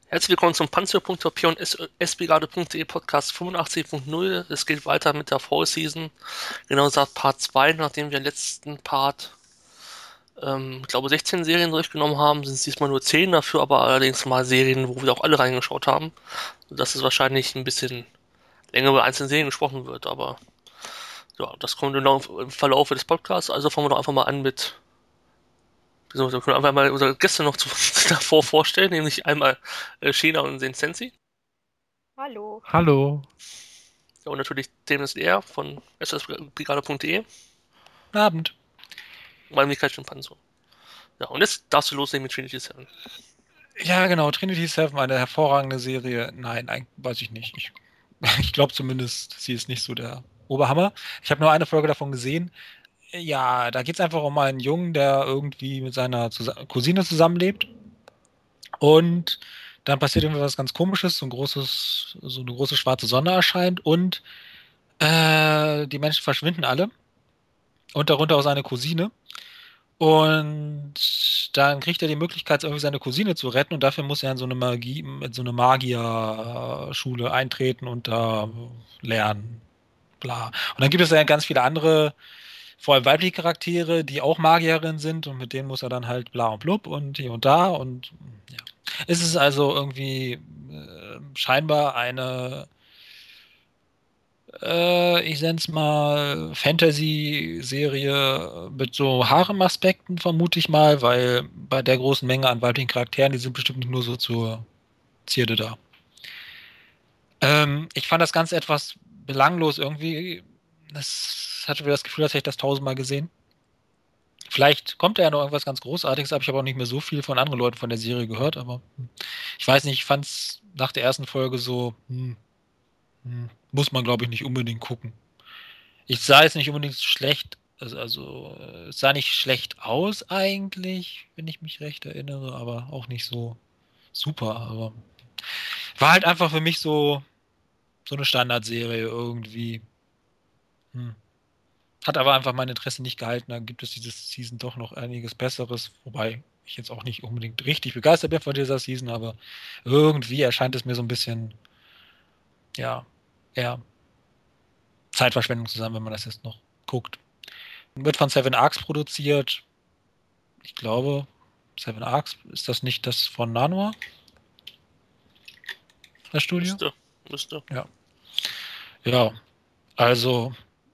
Herzlich willkommen zum Panzer.top und sbrigade.de Podcast 85.0. Es geht weiter mit der Fall Season. Genau gesagt Part 2, nachdem wir letzten Part, ich glaube 16 Serien durchgenommen haben, sind es diesmal nur 10, dafür aber allerdings mal Serien, wo wir auch alle reingeschaut haben. Sodass es wahrscheinlich ein bisschen länger über einzelne Serien gesprochen wird, aber ja, das kommt im Verlauf des Podcasts. Also fangen wir doch einfach mal an mit, wir können einfach mal unsere Gäste noch davor vorstellen, nämlich einmal Sheena und Sensensi. Hallo. Hallo, Ja, und natürlich Dennis R. von ssbrigade.de. Abend. Mein Michael Panzo. Ja, und jetzt darfst du loslegen mit Trinity Seven. Ja, genau, Trinity Seven, eine hervorragende Serie. Nein, eigentlich weiß ich nicht. Ich glaube zumindest, sie ist nicht so der Oberhammer. Ich habe nur eine Folge davon gesehen. Ja, da geht es einfach um einen Jungen, der irgendwie mit seiner Cousine zusammenlebt. Und dann passiert irgendwie was ganz Komisches, so eine große schwarze Sonne erscheint und die Menschen verschwinden alle. Und darunter auch seine Cousine. Und dann kriegt er die Möglichkeit, irgendwie seine Cousine zu retten und dafür muss er in so eine Magierschule eintreten und da lernen. Bla. Und dann gibt es ja ganz viele andere, vor allem weibliche Charaktere, die auch Magierinnen sind und mit denen muss er dann halt bla und blub und hier und da und ja. Es ist also irgendwie scheinbar eine ich nenne es mal Fantasy-Serie mit so Harem-Aspekten, vermute ich mal, weil bei der großen Menge an weiblichen Charakteren, die sind bestimmt nicht nur so zur Zierde da. Ich fand das Ganze etwas belanglos irgendwie. Das hatte mir das Gefühl, als hätte ich das tausendmal gesehen. Vielleicht kommt da ja noch irgendwas ganz Großartiges, aber ich habe auch nicht mehr so viel von anderen Leuten von der Serie gehört, aber ich weiß nicht, ich fand es nach der ersten Folge so, muss man glaube ich nicht unbedingt gucken. Ich sah jetzt nicht unbedingt schlecht, es sah nicht schlecht aus eigentlich, wenn ich mich recht erinnere, aber auch nicht so super. Aber war halt einfach für mich so eine Standardserie irgendwie. Hm. Hat aber einfach mein Interesse nicht gehalten. Da gibt es dieses Season doch noch einiges Besseres, wobei ich jetzt auch nicht unbedingt richtig begeistert bin von dieser Season, aber irgendwie erscheint es mir so ein bisschen, ja, eher Zeitverschwendung zusammen, wenn man das jetzt noch guckt. Wird von Seven Arcs produziert. Ich glaube, Seven Arcs, ist das nicht das von Nanua, das Studio? Müsste, müsste. Ja. Ja, also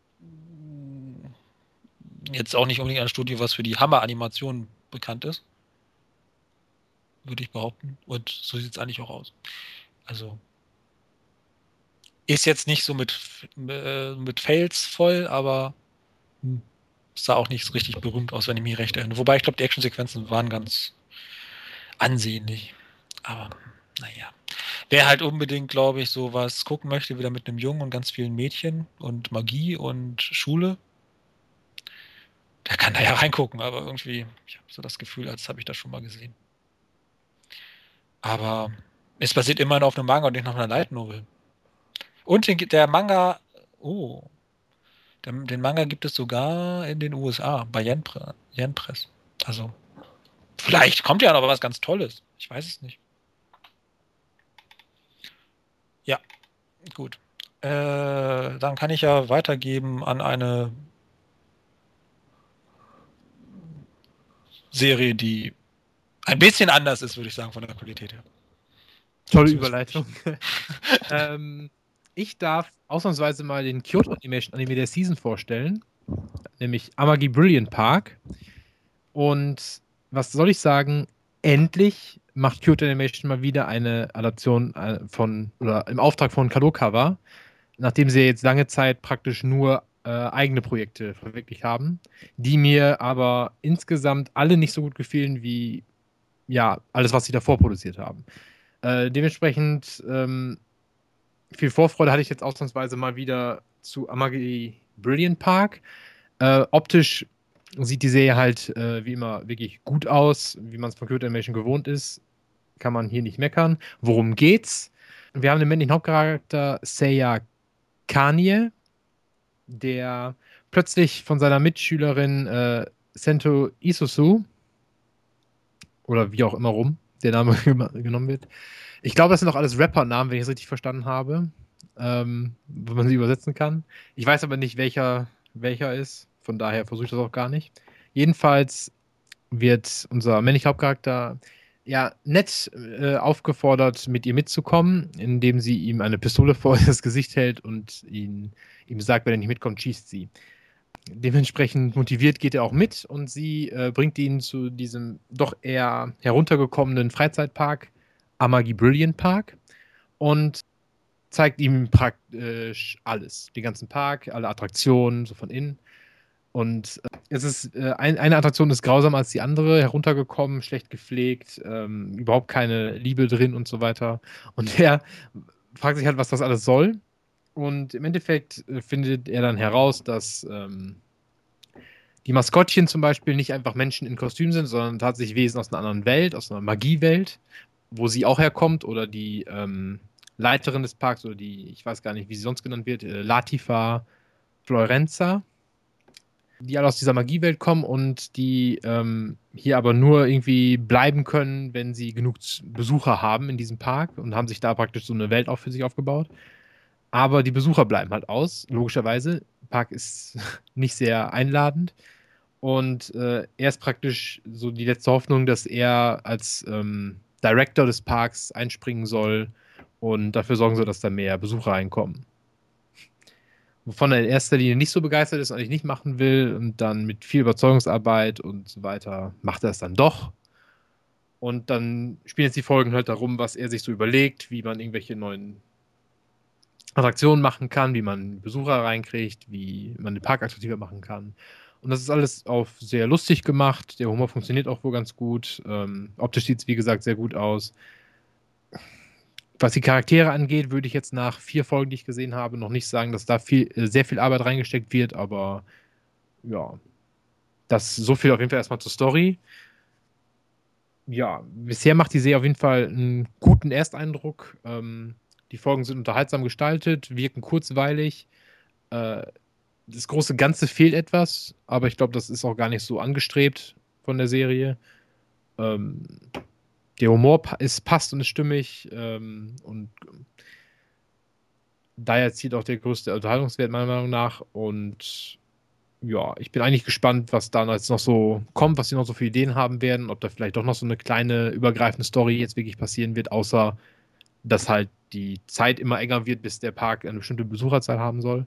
jetzt auch nicht unbedingt ein Studio, was für die Hammer-Animation bekannt ist, würde ich behaupten. Und so sieht es eigentlich auch aus. Also ist jetzt nicht so mit Fails voll, aber sah auch nicht so richtig berühmt aus, wenn ich mich recht erinnere. Wobei ich glaube, die Actionsequenzen waren ganz ansehnlich. Aber naja. Wer halt unbedingt, glaube ich, sowas gucken möchte, wieder mit einem Jungen und ganz vielen Mädchen und Magie und Schule, der kann da ja reingucken, aber irgendwie, ich habe so das Gefühl, als habe ich das schon mal gesehen. Aber es basiert immerhin auf einem Manga und nicht auf einer Light Novel. Und der Manga, oh, den Manga gibt es sogar in den USA, bei Yen Press. Also, vielleicht kommt ja noch was ganz Tolles. Ich weiß es nicht. Ja, gut. Dann kann ich ja weitergeben an eine Serie, die ein bisschen anders ist, würde ich sagen, von der Qualität her. Tolle Zumindest für mich. Überleitung. ähm, Ich darf ausnahmsweise mal den Kyoto Animation Anime der Season vorstellen, nämlich Amagi Brilliant Park. Und was soll ich sagen? Endlich macht Kyoto Animation mal wieder eine Adaption oder im Auftrag von Kadokawa, nachdem sie jetzt lange Zeit praktisch nur eigene Projekte verwirklicht haben, die mir aber insgesamt alle nicht so gut gefielen wie ja, alles, was sie davor produziert haben. Dementsprechend viel Vorfreude hatte ich jetzt ausnahmsweise mal wieder zu Amagi Brilliant Park. Optisch sieht die Serie halt wie immer wirklich gut aus, wie man es von Kyoto Animation gewohnt ist. Kann man hier nicht meckern. Worum geht's? Wir haben den männlichen Hauptcharakter Seiya Kanye, der plötzlich von seiner Mitschülerin Sento Isuzu oder wie auch immer rum der Name genommen wird. Ich glaube, das sind auch alles Rapper-Namen, wenn ich es richtig verstanden habe, wenn man sie übersetzen kann. Ich weiß aber nicht, welcher ist. Von daher versuche ich das auch gar nicht. Jedenfalls wird unser männlicher Hauptcharakter ja nett aufgefordert, mit ihr mitzukommen, indem sie ihm eine Pistole vor das Gesicht hält und ihm sagt, wenn er nicht mitkommt, schießt sie. Dementsprechend motiviert geht er auch mit und sie bringt ihn zu diesem doch eher heruntergekommenen Freizeitpark, Amagi Brilliant Park, und zeigt ihm praktisch alles. Den ganzen Park, alle Attraktionen, so von innen. Und es ist eine Attraktion ist grausamer als die andere, heruntergekommen, schlecht gepflegt, überhaupt keine Liebe drin und so weiter. Und er fragt sich halt, was das alles soll. Und im Endeffekt findet er dann heraus, dass die Maskottchen zum Beispiel nicht einfach Menschen in Kostüm sind, sondern tatsächlich Wesen aus einer anderen Welt, aus einer Magiewelt, wo sie auch herkommt, oder die Leiterin des Parks, oder die, ich weiß gar nicht, wie sie sonst genannt wird, Latifa Florenza, die alle aus dieser Magiewelt kommen und die hier aber nur irgendwie bleiben können, wenn sie genug Besucher haben in diesem Park, und haben sich da praktisch so eine Welt auch für sich aufgebaut. Aber die Besucher bleiben halt aus, logischerweise. Der Park ist nicht sehr einladend. Und er ist praktisch so die letzte Hoffnung, dass er als Director des Parks einspringen soll und dafür sorgen soll, dass da mehr Besucher reinkommen. Wovon er in erster Linie nicht so begeistert ist und eigentlich nicht machen will. Und dann mit viel Überzeugungsarbeit und so weiter macht er es dann doch. Und dann spielen jetzt die Folgen halt darum, was er sich so überlegt, wie man irgendwelche neuen Attraktionen machen kann, wie man Besucher reinkriegt, wie man den Park attraktiver machen kann. Und das ist alles auf sehr lustig gemacht. Der Humor funktioniert auch wohl ganz gut. Optisch sieht es, wie gesagt, sehr gut aus. Was die Charaktere angeht, würde ich jetzt nach 4 Folgen, die ich gesehen habe, noch nicht sagen, dass da sehr viel Arbeit reingesteckt wird, aber ja, das so viel auf jeden Fall erstmal zur Story. Ja, bisher macht die Serie auf jeden Fall einen guten Ersteindruck. Die Folgen sind unterhaltsam gestaltet, wirken kurzweilig. Das große Ganze fehlt etwas, aber ich glaube, das ist auch gar nicht so angestrebt von der Serie. Der Humor passt und ist stimmig, und daher zieht auch der größte Unterhaltungswert meiner Meinung nach. Und ja, ich bin eigentlich gespannt, was da jetzt noch so kommt, was sie noch so für Ideen haben werden, ob da vielleicht doch noch so eine kleine übergreifende Story jetzt wirklich passieren wird, außer dass halt die Zeit immer enger wird, bis der Park eine bestimmte Besucherzahl haben soll.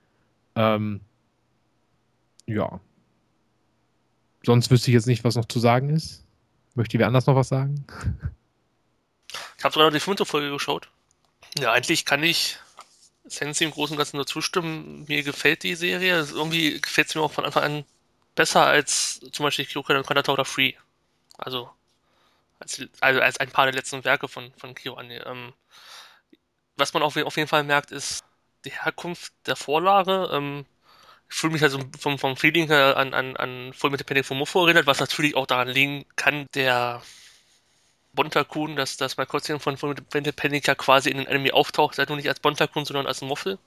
Ja. Sonst wüsste ich jetzt nicht, was noch zu sagen ist. Möchte wer anders noch was sagen? Ich habe sogar noch die 5. Folge geschaut. Ja, eigentlich kann ich Sensi im Großen und Ganzen nur zustimmen. Mir gefällt die Serie. Irgendwie gefällt es mir auch von Anfang an besser als zum Beispiel Kyokai no Kanata oder Free. Also als ein paar der letzten Werke von KyoAni. Was man auf jeden Fall merkt, ist die Herkunft der Vorlage. Ich fühle mich also vom Feeling her an Fullmetal Panic Fumofo erinnert, was natürlich auch daran liegen kann, der Bontakun, dass das Maskottchen von Fullmetal Panic ja quasi in den Anime auftaucht, halt nur nicht als Bontakun, sondern als Moffel.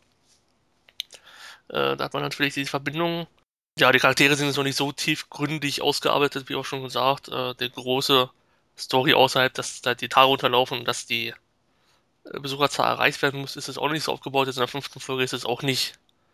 Da hat man natürlich diese Verbindung. Ja, die Charaktere sind so nicht so tiefgründig ausgearbeitet, wie auch schon gesagt. Der große Story außerhalb, dass da die Tage runterlaufen und dass die Besucherzahl erreicht werden muss, ist es auch nicht so aufgebaut. Jetzt in der 5. Folge ist es auch nicht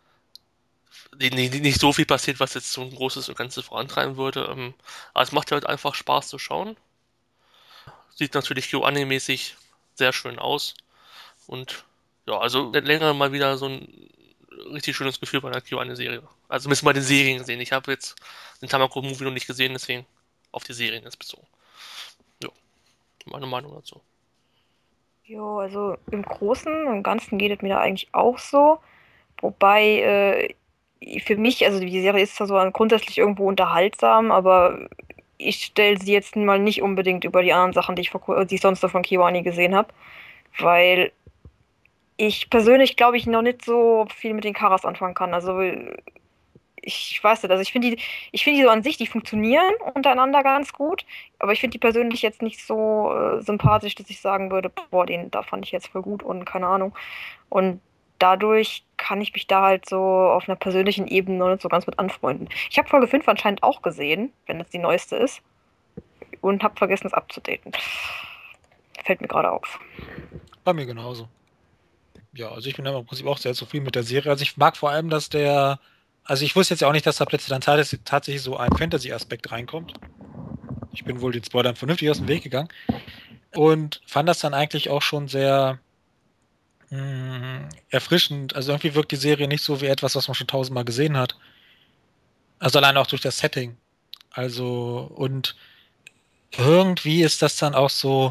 so viel passiert, was jetzt so ein großes und Ganzes vorantreiben würde. Aber es macht halt einfach Spaß zu schauen. Sieht natürlich KyoAni-mäßig sehr schön aus. Und ja, also länger mal wieder so ein richtig schönes Gefühl bei einer KyoAni-Serie. Also zumindest bei den Serien gesehen. Ich habe jetzt den Tamako-Movie noch nicht gesehen, deswegen auf die Serien jetzt bezogen. Ja, meine Meinung dazu. Jo, also im Großen und Ganzen geht es mir da eigentlich auch so. Wobei für mich, also die Serie ist zwar so grundsätzlich irgendwo unterhaltsam, aber ich stelle sie jetzt mal nicht unbedingt über die anderen Sachen, die ich sonst so von KyoAni gesehen habe. Weil ich persönlich, glaube ich, noch nicht so viel mit den Charas anfangen kann. Also ich weiß nicht, also ich finde die so an sich, die funktionieren untereinander ganz gut, aber ich finde die persönlich jetzt nicht so sympathisch, dass ich sagen würde, boah, den da fand ich jetzt voll gut und keine Ahnung. Und dadurch kann ich mich da halt so auf einer persönlichen Ebene noch nicht so ganz mit anfreunden. Ich habe Folge 5 anscheinend auch gesehen, wenn das die neueste ist. und habe vergessen, es abzudaten. Fällt mir gerade auf. Bei mir genauso. Ja, also ich bin im Prinzip auch sehr zufrieden mit der Serie. Also ich mag vor allem, dass also ich wusste jetzt ja auch nicht, dass da plötzlich dann tatsächlich so ein Fantasy-Aspekt reinkommt. Ich bin wohl den Spoilern vernünftig aus dem Weg gegangen und fand das dann eigentlich auch schon sehr erfrischend. Also irgendwie wirkt die Serie nicht so wie etwas, was man schon tausendmal gesehen hat. Also allein auch durch das Setting. Also und irgendwie ist das dann auch so,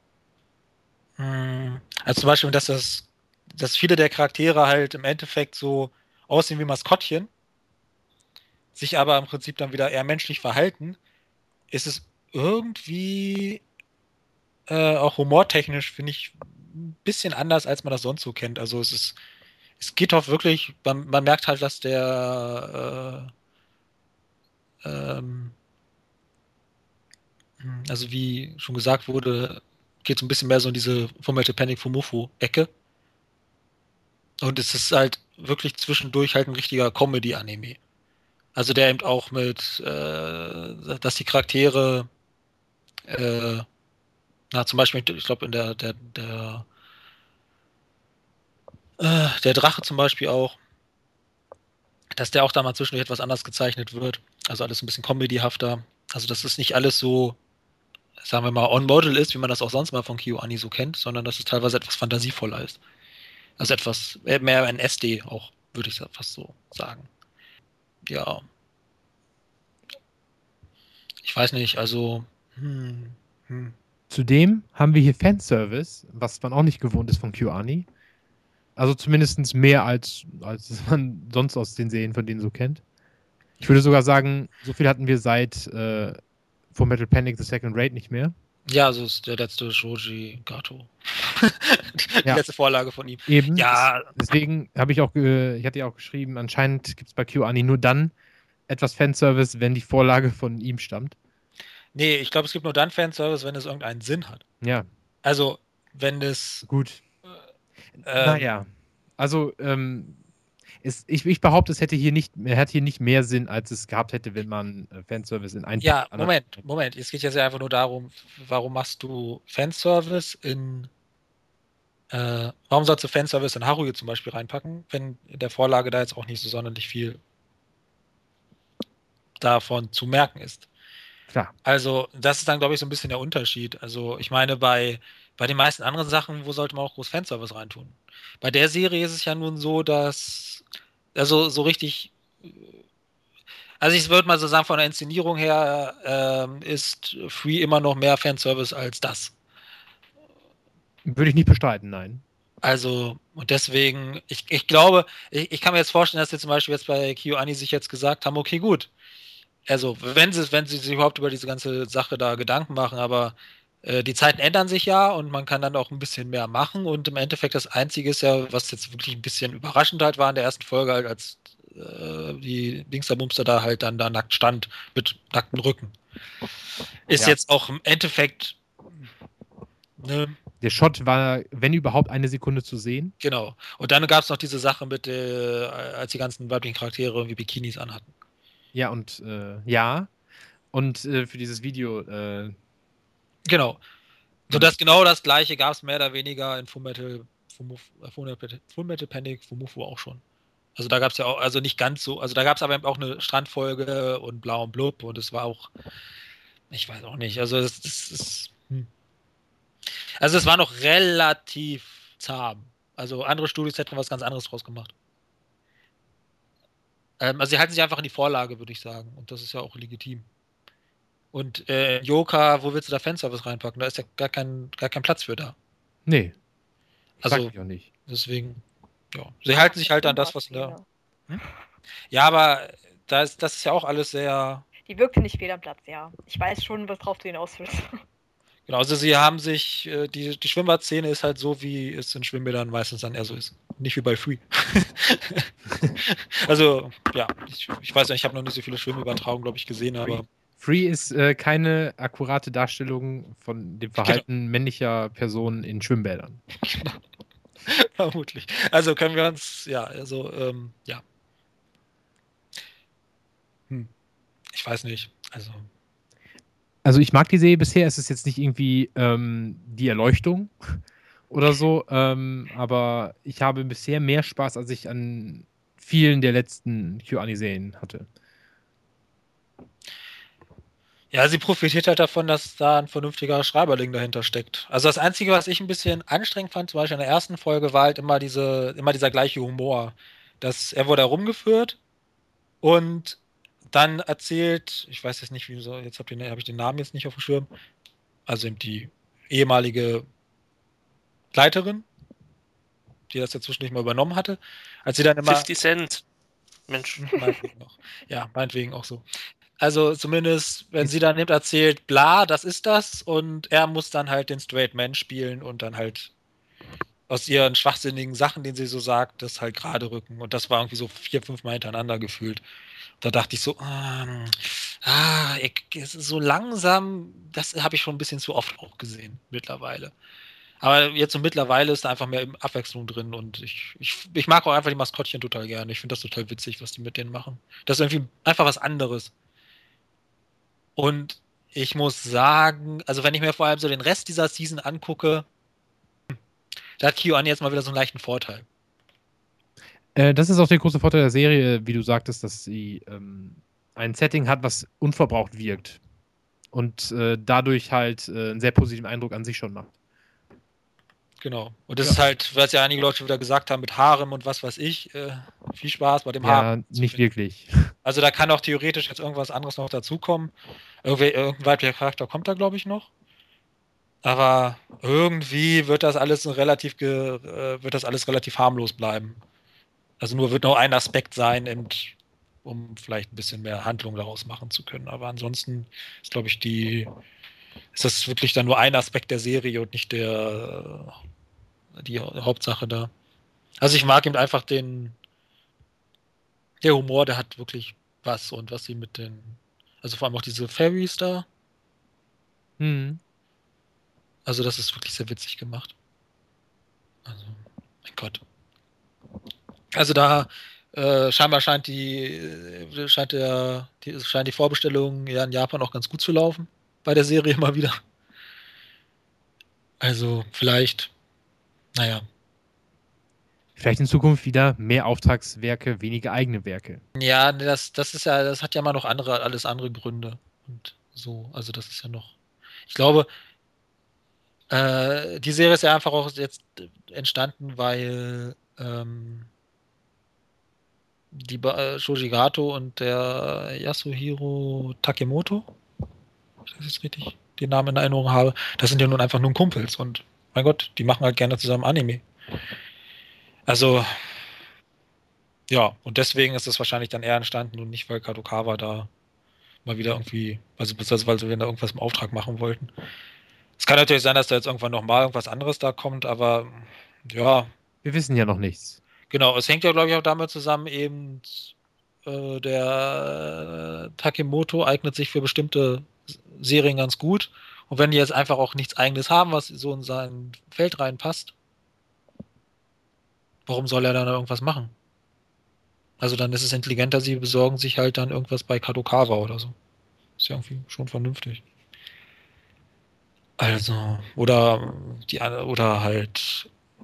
also zum Beispiel, dass viele der Charaktere halt im Endeffekt so aussehen wie Maskottchen, sich aber im Prinzip dann wieder eher menschlich verhalten, ist es irgendwie auch humortechnisch, finde ich, ein bisschen anders, als man das sonst so kennt. Also es geht auch wirklich, man merkt halt, dass ähm, also wie schon gesagt wurde, geht so ein bisschen mehr so in diese Fullmetal Panic Fumoffu-Ecke. Und es ist halt wirklich zwischendurch halt ein richtiger Comedy-Anime. Also der eben auch dass die Charaktere, äh, zum Beispiel, ich glaube, in der Drache zum Beispiel auch, dass der auch da mal zwischendurch etwas anders gezeichnet wird. Also alles ein bisschen comedyhafter. Also dass es nicht alles so, sagen wir mal, on-model ist, wie man das auch sonst mal von KyoAni so kennt, sondern dass es teilweise etwas fantasievoller ist. Also etwas mehr ein SD auch, würde ich fast so sagen. Ja, ich weiß nicht, also hm, hm. Zudem haben wir hier Fanservice, was man auch nicht gewohnt ist von KyoAni. Also zumindest mehr als man sonst aus den Serien von denen so kennt. Ich würde sogar sagen, so viel hatten wir seit Fullmetal Panic The Second Raid nicht mehr. Ja, so ist der letzte Shoji Gato. Die Ja. letzte Vorlage von ihm. Eben. Ja. Deswegen habe ich hatte ja auch geschrieben, anscheinend gibt es bei KyoAni nur dann etwas Fanservice, wenn die Vorlage von ihm stammt. Nee, ich glaube, es gibt nur dann Fanservice, wenn es irgendeinen Sinn hat. Ja. Also, wenn es. Gut. Naja. Also, ich behaupte, es hätte hier nicht mehr Sinn, als es gehabt hätte, wenn man Fanservice in ein. Ja, Moment. Es geht jetzt ja einfach nur darum, warum machst du Fanservice warum sollst du Fanservice in Haruhi zum Beispiel reinpacken, wenn in der Vorlage da jetzt auch nicht so sonderlich viel davon zu merken ist? Klar. Also, das ist dann, glaube ich, so ein bisschen der Unterschied. Also, ich meine, bei den meisten anderen Sachen, wo sollte man auch groß Fanservice reintun? Bei der Serie ist es ja nun so, dass, also so richtig, also ich würde mal so sagen, von der Inszenierung her ist Free immer noch mehr Fanservice als das. Würde ich nicht bestreiten, nein. Also, und deswegen, ich glaube, ich kann mir jetzt vorstellen, dass sie zum Beispiel jetzt bei KyoAni sich jetzt gesagt haben, okay, gut. Also, wenn sie sich überhaupt über diese ganze Sache da Gedanken machen, aber die Zeiten ändern sich ja und man kann dann auch ein bisschen mehr machen und im Endeffekt das Einzige ist ja, was jetzt wirklich ein bisschen überraschend halt war in der ersten Folge halt, als die Dingsterbumster da halt dann da nackt stand mit nacktem Rücken. Ist Ja. jetzt auch im Endeffekt, ne, Der Shot war, wenn überhaupt, eine Sekunde zu sehen. genau. Und dann gab es noch diese Sache mit, als die ganzen weiblichen Charaktere irgendwie Bikinis anhatten. Ja, ja. Und für dieses Video, Genau. So das genau das gleiche gab es mehr oder weniger in Fullmetal Panic Fumufu auch schon. Also da gab es ja auch, also nicht ganz so, also da gab es aber eben auch eine Strandfolge und Blau und Blub und es war auch, ich weiß auch nicht, also es ist, also es war noch relativ zahm. Also andere Studios hätten was ganz anderes draus gemacht. Also sie halten sich einfach in die Vorlage, würde ich sagen. Und das ist ja auch legitim. Und Yoka, wo willst du da Fanservice reinpacken? Da ist ja gar kein Platz für da. nee. Also Sag ich auch nicht. deswegen, ja. Sie halten sich halt an das, was in der. Fehler. Hm? Ja, aber das ist ja auch alles sehr. Die wirkte nicht fehl am Platz, ja. Ich weiß schon, was drauf du hinaus willst. Genau, also sie haben sich, die Schwimmbadszene ist halt so, wie es in Schwimmbädern meistens dann eher so ist. Nicht wie bei Free. Also, ja, ich weiß nicht, ich habe noch nicht so viele Schwimmübertragungen, glaube ich, gesehen, aber. Free ist keine akkurate Darstellung von dem Verhalten männlicher Personen in Schwimmbädern. Genau. Vermutlich. Also können wir uns, ja, also, ja. Ich weiß nicht. Also. Also ich mag die Serie bisher, es ist jetzt nicht irgendwie die Erleuchtung oder so, aber ich habe bisher mehr Spaß, als ich an vielen der letzten KyoAni-Serien hatte. Ja, sie profitiert halt davon, dass da ein vernünftiger Schreiberling dahinter steckt. Also das Einzige, was ich ein bisschen anstrengend fand, zum Beispiel in der ersten Folge, war halt immer dieser gleiche Humor. Er wurde herumgeführt und dann erzählt, ich weiß jetzt nicht, jetzt habe ich den Namen jetzt nicht auf dem Schirm, also eben die ehemalige Leiterin, die das ja zwischendurch mal übernommen hatte, als sie dann immer 50 Cent. Mensch. meinetwegen auch. Ja, meinetwegen auch so. Also zumindest, wenn sie dann eben erzählt, bla, das ist das, und er muss dann halt den Straight Man spielen und dann halt aus ihren schwachsinnigen Sachen, den sie so sagt, das halt gerade rücken. Und das war irgendwie so 4, 5 Mal hintereinander gefühlt. Da dachte ich so, es ist so langsam, das habe ich schon ein bisschen zu oft auch gesehen mittlerweile. Aber jetzt so mittlerweile ist da einfach mehr Abwechslung drin und ich mag auch einfach die Maskottchen total gerne. Ich finde das total witzig, was die mit denen machen. Das ist irgendwie einfach was anderes. Und ich muss sagen, also wenn ich mir vor allem so den Rest dieser Season angucke, da hat KyoAni jetzt mal wieder so einen leichten Vorteil. Das ist auch der große Vorteil der Serie, wie du sagtest, dass sie ein Setting hat, was unverbraucht wirkt. Und dadurch halt einen sehr positiven Eindruck an sich schon macht. Genau. Und das ist halt, was ja einige Leute schon wieder gesagt haben, mit Harem und was weiß ich, viel Spaß bei dem Harem. Ja, nicht wirklich. Also da kann auch theoretisch jetzt irgendwas anderes noch dazukommen. Irgendein weiblicher Charakter kommt da, glaube ich, noch. Aber irgendwie wird das alles relativ harmlos bleiben. Also nur wird noch ein Aspekt sein, um vielleicht ein bisschen mehr Handlung daraus machen zu können. Aber ansonsten ist, glaube ich, ist das wirklich dann nur ein Aspekt der Serie und nicht die Hauptsache da. Also ich mag eben einfach der Humor, der hat wirklich was, und was sie also vor allem auch diese Fairies da. Also das ist wirklich sehr witzig gemacht. Also, mein Gott. Also da scheinbar scheint die Vorbestellung ja in Japan auch ganz gut zu laufen bei der Serie mal wieder. Also vielleicht, naja. Vielleicht in Zukunft wieder mehr Auftragswerke, weniger eigene Werke. Ja, nee, das hat ja mal noch alles andere Gründe und so. Also das ist ja noch. Ich glaube, die Serie ist ja einfach auch jetzt entstanden, weil Shoji Gato und der Yasuhiro Takemoto, wenn ich das jetzt richtig den Namen in Erinnerung habe, das sind ja nun einfach nur Kumpels und mein Gott, die machen halt gerne zusammen Anime. Also, ja, und deswegen ist es wahrscheinlich dann eher entstanden und nicht, weil Kadokawa da mal wieder irgendwie, also beziehungsweise weil sie da irgendwas im Auftrag machen wollten. Es kann natürlich sein, dass da jetzt irgendwann nochmal irgendwas anderes da kommt, aber ja. Wir wissen ja noch nichts. Genau, es hängt ja, glaube ich, auch damit zusammen, eben der Takemoto eignet sich für bestimmte Serien ganz gut. Und wenn die jetzt einfach auch nichts Eigenes haben, was so in sein Feld reinpasst, warum soll er dann irgendwas machen? Also dann ist es intelligenter, sie besorgen sich halt dann irgendwas bei Kadokawa oder so. Ist ja irgendwie schon vernünftig. Also, oder halt,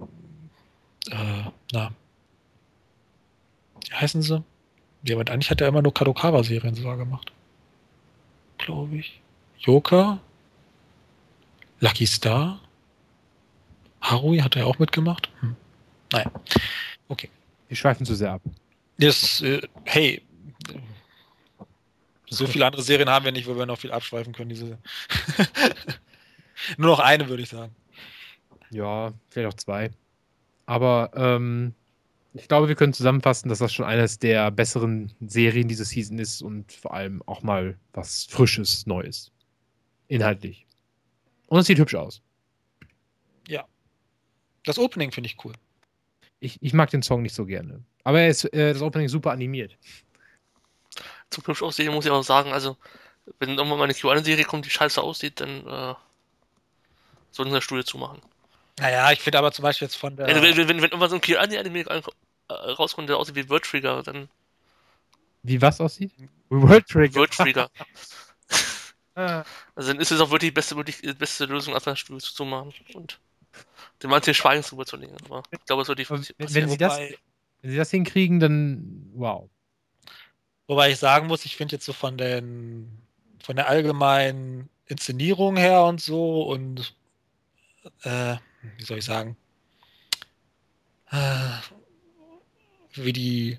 na, wie heißen sie? Ja, aber eigentlich hat er immer nur Kadokawa-Serien sogar gemacht. Glaube ich. Joker? Lucky Star? Harui hat er auch mitgemacht? Naja. Okay. Wir schweifen zu sehr ab. Hey, so viele andere Serien haben wir nicht, wo wir noch viel abschweifen können. Nur noch eine, würde ich sagen. Ja, vielleicht auch 2. Aber ich glaube, wir können zusammenfassen, dass das schon eines der besseren Serien diese Season ist und vor allem auch mal was Frisches, Neues. Inhaltlich. Und es sieht hübsch aus. Ja. Das Opening finde ich cool. Ich mag den Song nicht so gerne. Aber das Opening ist super animiert. Zum hübsch aussehen muss ich auch sagen, also wenn irgendwann mal eine Q1-Serie kommt, die scheiße aussieht, dann sollten sie das Studio zumachen. Naja, ich finde aber zum Beispiel jetzt von der... Wenn irgendwann so ein Q1-Anime rauskommt, der aussieht wie World Trigger, dann... Wie was aussieht? World Trigger. World Trigger. Also dann ist es auch wirklich die beste Lösung, einfach das Studio zu machen und den manchen Schweigens rüberzulegen. Aber ich glaube, es wird nicht Wenn passieren. sie das hinkriegen, dann wow. Wobei ich sagen muss, ich finde jetzt so von der allgemeinen Inszenierung her und so und wie soll ich sagen, äh, wie die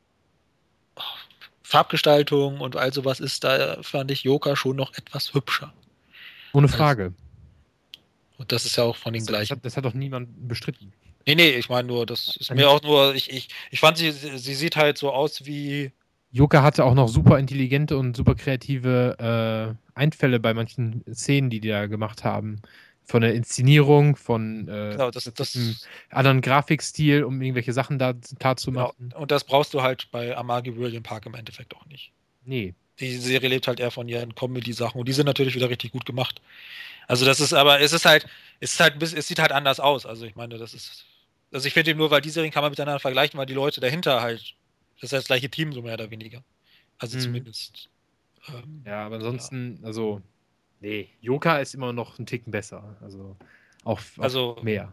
Farbgestaltung und all sowas ist, da fand ich Joker schon noch etwas hübscher. Ohne Als- Frage. Und das ist ja auch von den gleichen. Das hat doch niemand bestritten. Nee, ich meine nur, das ist mir auch nur, ich fand sie sieht halt so aus wie. Joker hatte auch noch super intelligente und super kreative Einfälle bei manchen Szenen, die da gemacht haben. Von der Inszenierung, von Genau, einem anderen Grafikstil, um irgendwelche Sachen da klar zu genau. machen. Und das brauchst du halt bei Amagi Brilliant Park im Endeffekt auch nicht. Nee. Die Serie lebt halt eher von ihren Comedy-Sachen und die sind natürlich wieder richtig gut gemacht. Also das ist aber, es sieht halt anders aus. Also ich meine, also ich finde eben nur, weil die Serien kann man miteinander vergleichen, weil die Leute dahinter halt, das ist ja das gleiche Team, so mehr oder weniger. Also zumindest. Ja, aber ansonsten, also, nee, Joker ist immer noch ein Ticken besser. Also, auch Also, mehr.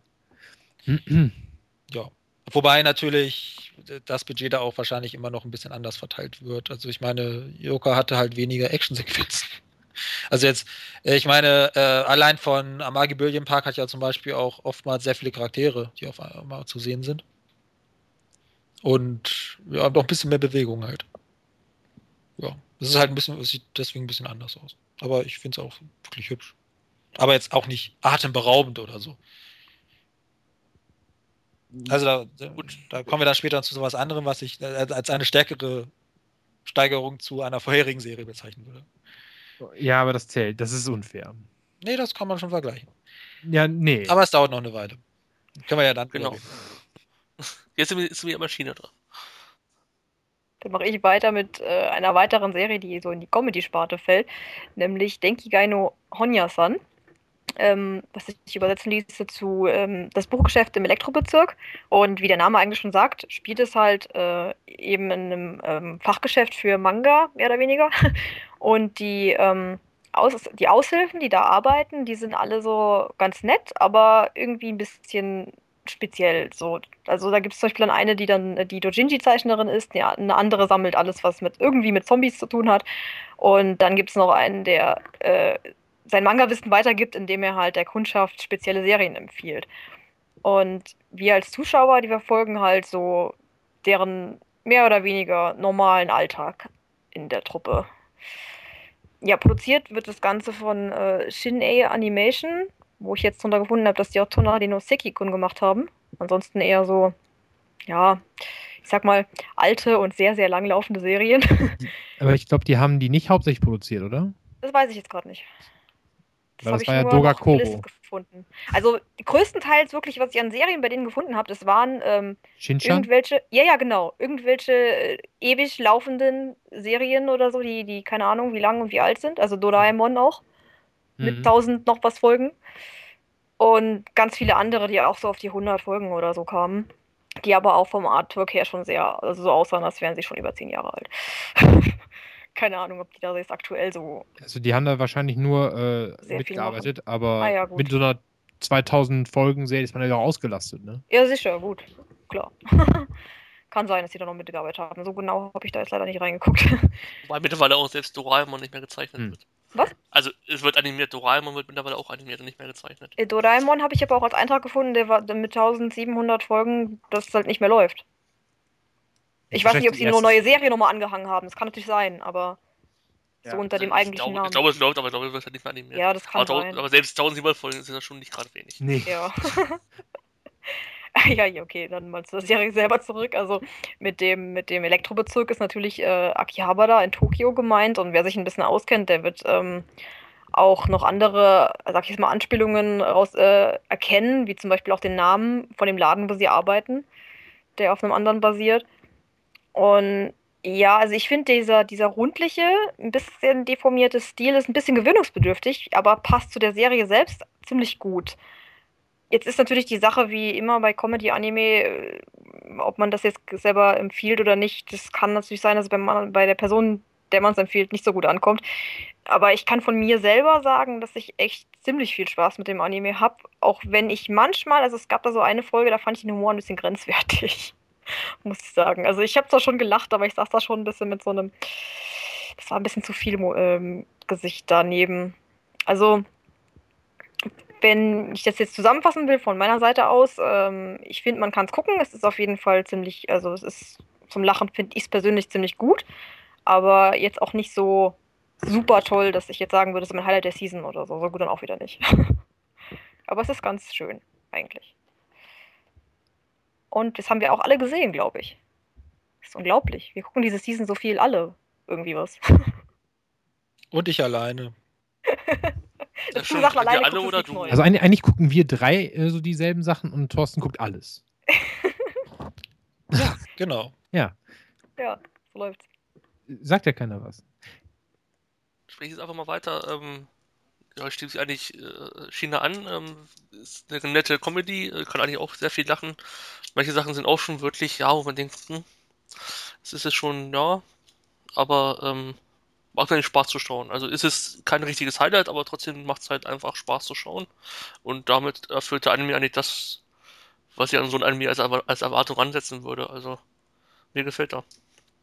ja. Wobei natürlich das Budget da auch wahrscheinlich immer noch ein bisschen anders verteilt wird. Also ich meine, Joker hatte halt weniger Actionsequenzen. Also jetzt, ich meine, allein von Amagi Brilliant Park hat ja zum Beispiel auch oftmals sehr viele Charaktere, die auf einmal zu sehen sind. Und ja, noch ein bisschen mehr Bewegung halt. Ja, es sieht deswegen ein bisschen anders aus. Aber ich finde es auch wirklich hübsch. Aber jetzt auch nicht atemberaubend oder so. Also da kommen wir dann später zu sowas anderem, was ich als eine stärkere Steigerung zu einer vorherigen Serie bezeichnen würde. Ja, aber das zählt. Das ist unfair. Nee, das kann man schon vergleichen. Ja, nee. Aber es dauert noch eine Weile. Können wir ja dann Genau. reden. Jetzt ist die Maschine dran. Dann mache ich weiter mit einer weiteren Serie, die so in die Comedy-Sparte fällt, nämlich Denkigai no Honya-san. Was sich übersetzen ließe zu das Buchgeschäft im Elektrobezirk. Und wie der Name eigentlich schon sagt, spielt es halt eben in einem Fachgeschäft für Manga, mehr oder weniger. Und die Aushilfen, die da arbeiten, die sind alle so ganz nett, aber irgendwie ein bisschen speziell. So. Also da gibt es zum Beispiel dann eine, die dann die Dojinshi-Zeichnerin ist, eine andere sammelt alles, was irgendwie mit Zombies zu tun hat. Und dann gibt es noch einen, der sein Manga-Wissen weitergibt, indem er halt der Kundschaft spezielle Serien empfiehlt. Und wir als Zuschauer, die verfolgen halt so deren mehr oder weniger normalen Alltag in der Truppe. Ja, produziert wird das Ganze von Shin-Ei Animation, wo ich jetzt drunter gefunden habe, dass die auch Tonari no Seki-kun gemacht haben. Ansonsten eher so, ja, ich sag mal, alte und sehr, sehr langlaufende Serien. Aber ich glaube, die haben die nicht hauptsächlich produziert, oder? Das weiß ich jetzt gerade nicht. Weil habe das ich war ja nur Doga noch gelistet Kobo. gefunden. Also größtenteils wirklich, was ich an Serien bei denen gefunden habe, das waren Shinchan? irgendwelche, ja, genau, irgendwelche ewig laufenden Serien oder so, die keine Ahnung, wie lang und wie alt sind. Also Doraemon auch, mit 1000 noch was Folgen. Und ganz viele andere, die auch so auf die 100 Folgen oder so kamen. Die aber auch vom Artwork her schon sehr, also so aussahen, als wären sie schon über 10 Jahre alt. Keine Ahnung, ob die da jetzt aktuell so Also die haben da wahrscheinlich nur sehr viel mitgearbeitet, machen. aber Ah ja, gut. mit so einer 2000 Folgen-Serie ist man ja auch ausgelastet, ne? Ja, sicher, gut. Klar. Kann sein, dass die da noch mitgearbeitet haben. So genau habe ich da jetzt leider nicht reingeguckt. Wobei mittlerweile auch selbst Doraemon nicht mehr gezeichnet wird. Was? Also es wird animiert, Doraemon wird mittlerweile auch animiert und nicht mehr gezeichnet. Doraemon habe ich aber auch als Eintrag gefunden, der war mit 1700 Folgen, das halt nicht mehr läuft. Ich weiß nicht, ob sie eine neue Serie nochmal angehangen haben. Das kann natürlich sein, aber so unter dem eigentlichen Namen. Ich glaube, es läuft, aber ich glaube, es wird halt nicht mehr animiert. Ja, das kann sein. Aber selbst 1700 Folgen sind das schon nicht gerade wenig. Nee. Ja. Ja, okay, dann mal zur Serie selber zurück. Also mit dem Elektrobezirk ist natürlich Akihabara in Tokio gemeint, und wer sich ein bisschen auskennt, der wird auch noch andere, sag ich jetzt mal, Anspielungen erkennen, wie zum Beispiel auch den Namen von dem Laden, wo sie arbeiten, der auf einem anderen basiert. Und ja, also ich finde, dieser rundliche, ein bisschen deformierte Stil ist ein bisschen gewöhnungsbedürftig, aber passt zu der Serie selbst ziemlich gut. Jetzt ist natürlich die Sache, wie immer bei Comedy-Anime, ob man das jetzt selber empfiehlt oder nicht, das kann natürlich sein, dass bei der Person, der man es empfiehlt, nicht so gut ankommt. Aber ich kann von mir selber sagen, dass ich echt ziemlich viel Spaß mit dem Anime habe. Auch wenn ich manchmal, also es gab da so eine Folge, da fand ich den Humor ein bisschen grenzwertig, muss ich sagen. Also ich habe zwar schon gelacht, aber ich saß da schon ein bisschen mit so einem, das war ein bisschen zu viel Gesicht daneben. Also wenn ich das jetzt zusammenfassen will von meiner Seite aus, ich finde, man kann es gucken. Es ist auf jeden Fall ziemlich, also es ist zum Lachen, finde ich es persönlich ziemlich gut. Aber jetzt auch nicht so super toll, dass ich jetzt sagen würde, das ist mein Highlight der Season oder so. So gut dann auch wieder nicht. Aber es ist ganz schön, eigentlich. Und das haben wir auch alle gesehen, glaube ich. Das ist unglaublich. Wir gucken diese Season so viel alle. Irgendwie was. Und ich alleine. Das stimmt. Sachen Wir alleine alle guckst, ist oder nichts du? Neues. Also eigentlich gucken wir drei so dieselben Sachen und Thorsten guckt alles. Ja, genau. Ja, Ja, so läuft's. sagt ja keiner was. Spreche ich jetzt einfach mal weiter. Ja, ich schließe eigentlich China an. Ist eine nette Comedy, kann eigentlich auch sehr viel lachen. Manche Sachen sind auch schon wirklich, ja, wo man denkt, es ist es schon, ja, aber macht eigentlich Spaß zu schauen. Also ist es kein richtiges Highlight, aber trotzdem macht es halt einfach Spaß zu schauen. Und damit erfüllt der Anime eigentlich das, was ich an so ein Anime als Erwartung ansetzen würde. Also mir gefällt er.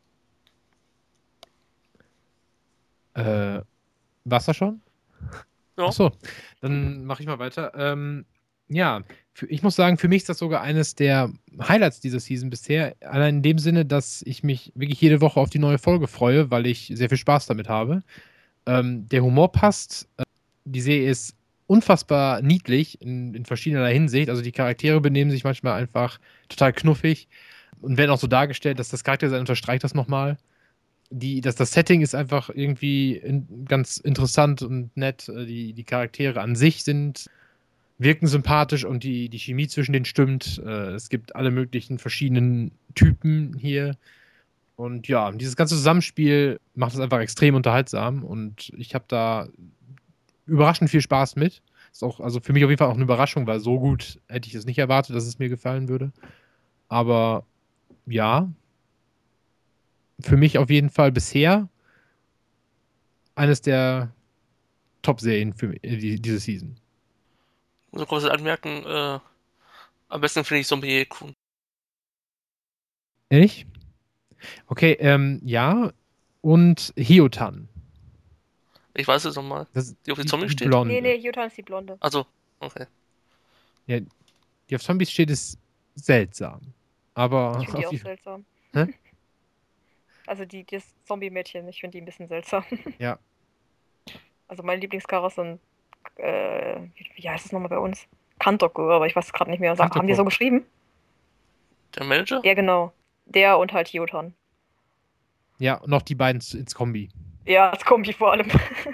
War's das schon? Ja. Achso, dann mache ich mal weiter. Ja, ich muss sagen, für mich ist das sogar eines der Highlights dieser Season bisher. Allein in dem Sinne, dass ich mich wirklich jede Woche auf die neue Folge freue, weil ich sehr viel Spaß damit habe. Der Humor passt. Die Serie ist unfassbar niedlich in verschiedener Hinsicht. Also die Charaktere benehmen sich manchmal einfach total knuffig und werden auch so dargestellt, dass das Charakterdesign unterstreicht das nochmal. Das Setting ist einfach irgendwie ganz interessant und nett. Die Charaktere an sich wirken sympathisch und die Chemie zwischen denen stimmt. Es gibt alle möglichen verschiedenen Typen hier. Und ja, dieses ganze Zusammenspiel macht es einfach extrem unterhaltsam und ich habe da überraschend viel Spaß mit. Ist auch, also für mich auf jeden Fall auch eine Überraschung, weil so gut hätte ich es nicht erwartet, dass es mir gefallen würde. Aber ja, für mich auf jeden Fall bisher eines der Top-Serien für diese Season. So kurz anmerken, am besten finde ich Zombie-Kun. Ehrlich? Okay, ja. Und Hiotan. Ich weiß es nochmal. Die auf die Zombies steht? Blonde. Nee, Jutta ist die Blonde. Also, okay. Ja, die auf Zombies steht, ist seltsam. Aber Ich finde die auf auch jeden seltsam. Hä? Also das Zombie-Mädchen, ich finde die ein bisschen seltsam. Ja. Also meine Lieblingscharakter sind, wie heißt es nochmal bei uns? Kantoku, aber ich weiß es gerade nicht mehr. Haben die so geschrieben? Der Manager? Ja, genau. Der und halt Hiotan. Ja, noch die beiden ins Kombi. Ja, als Kombi vor allem.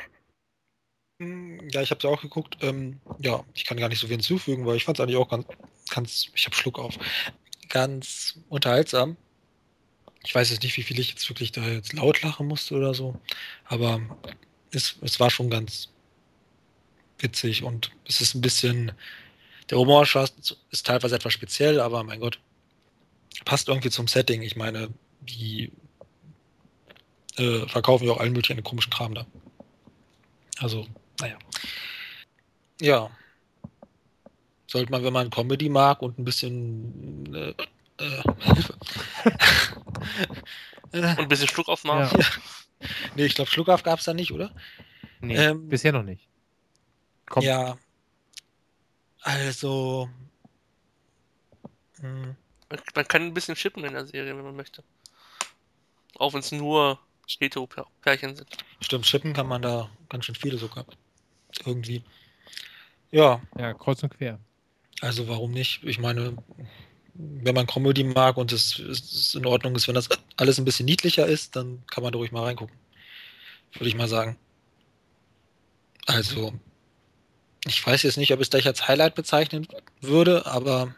Ja, ich habe es auch geguckt. Ja, ich kann gar nicht so viel hinzufügen, weil ich fand es eigentlich auch ich habe Schluck auf, ganz unterhaltsam. Ich weiß jetzt nicht, wie viel ich jetzt wirklich da jetzt laut lachen musste oder so, aber es war schon ganz witzig und es ist ein bisschen, der Humor ist teilweise etwas speziell, aber mein Gott, passt irgendwie zum Setting. Ich meine, die verkaufen ja auch allen möglichen komischen Kram da. Also, naja. Ja. Sollte man, wenn man Comedy mag und ein bisschen Hilfe. Und ein bisschen Schluck aufmachen. Ja. Nee, ich glaube, Schluckauf gab es da nicht, oder? Nee, bisher noch nicht. Kommt. Ja. Also. Man kann ein bisschen chippen in der Serie, wenn man möchte. Auch wenn es nur Hetero-Pärchen sind. Stimmt, chippen kann man da ganz schön viele sogar. Irgendwie. Ja, Ja, kreuz und quer. also warum nicht? Ich meine, wenn man Comedy mag und es in Ordnung ist, wenn das alles ein bisschen niedlicher ist, dann kann man da ruhig mal reingucken. Würde ich mal sagen. Also, ich weiß jetzt nicht, ob ich es gleich als Highlight bezeichnen würde, aber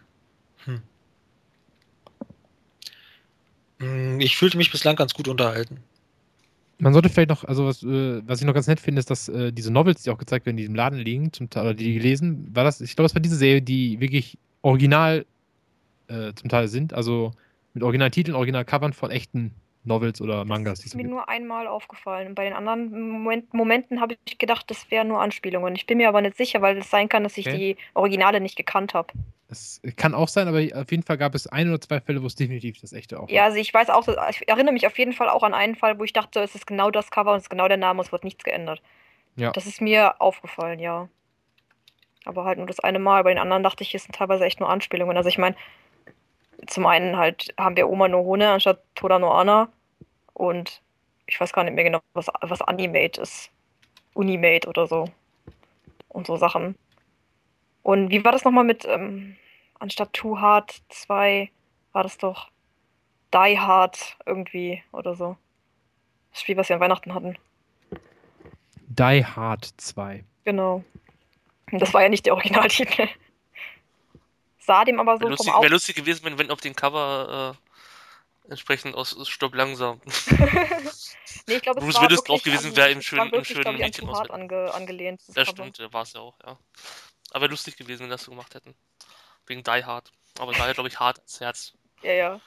ich fühlte mich bislang ganz gut unterhalten. Man sollte vielleicht noch, also was ich noch ganz nett finde, ist, dass diese Novels, die auch gezeigt werden, die in diesem Laden liegen, zum Teil, oder die gelesen, ich glaube, das war diese Serie, die wirklich original zum Teil sind, also mit Originaltiteln, Originalcovern von echten Novels oder Mangas, die Das es ist mir gibt. nur einmal aufgefallen. Und bei den anderen Momenten habe ich gedacht, das wären nur Anspielungen. Ich bin mir aber nicht sicher, weil es sein kann, dass ich Okay. die Originale nicht gekannt habe. Das kann auch sein, aber auf jeden Fall gab es 1 oder 2 Fälle, wo es definitiv das echte auch Ja, war. also ich weiß auch, ich erinnere mich auf jeden Fall auch an einen Fall, wo ich dachte, es ist genau das Cover und es ist genau der Name, es wird nichts geändert. Ja. Das ist mir aufgefallen, ja. Aber halt nur das eine Mal. Bei den anderen dachte ich, es sind teilweise echt nur Anspielungen. Also ich meine, zum einen halt haben wir Oma no Hone anstatt Toda no Ana. Und ich weiß gar nicht mehr genau, was Animate ist. Unimate oder so. Und so Sachen. Und wie war das nochmal mit, anstatt Too Hard 2 war das doch Die Hard irgendwie oder so. Das Spiel, was wir an Weihnachten hatten. Die Hard 2. Genau. Und das war ja nicht der Originaltitel. Sah dem aber so vom Wäre lustig gewesen, wenn auf dem Cover entsprechend aus Stopp langsam. Nee, ich glaube, es Bruce war Willis drauf wirklich gewesen an, wäre im es war schönen, im wirklich, schönen glaube ich, an Mädchen Too aus. Hard angelehnt, das Das Cover. stimmt, war es ja auch, ja. Aber wäre lustig gewesen, wenn das so gemacht hätten. Wegen Die Hard. Aber es war ja, glaube ich, hart ins Herz. Ja, ja.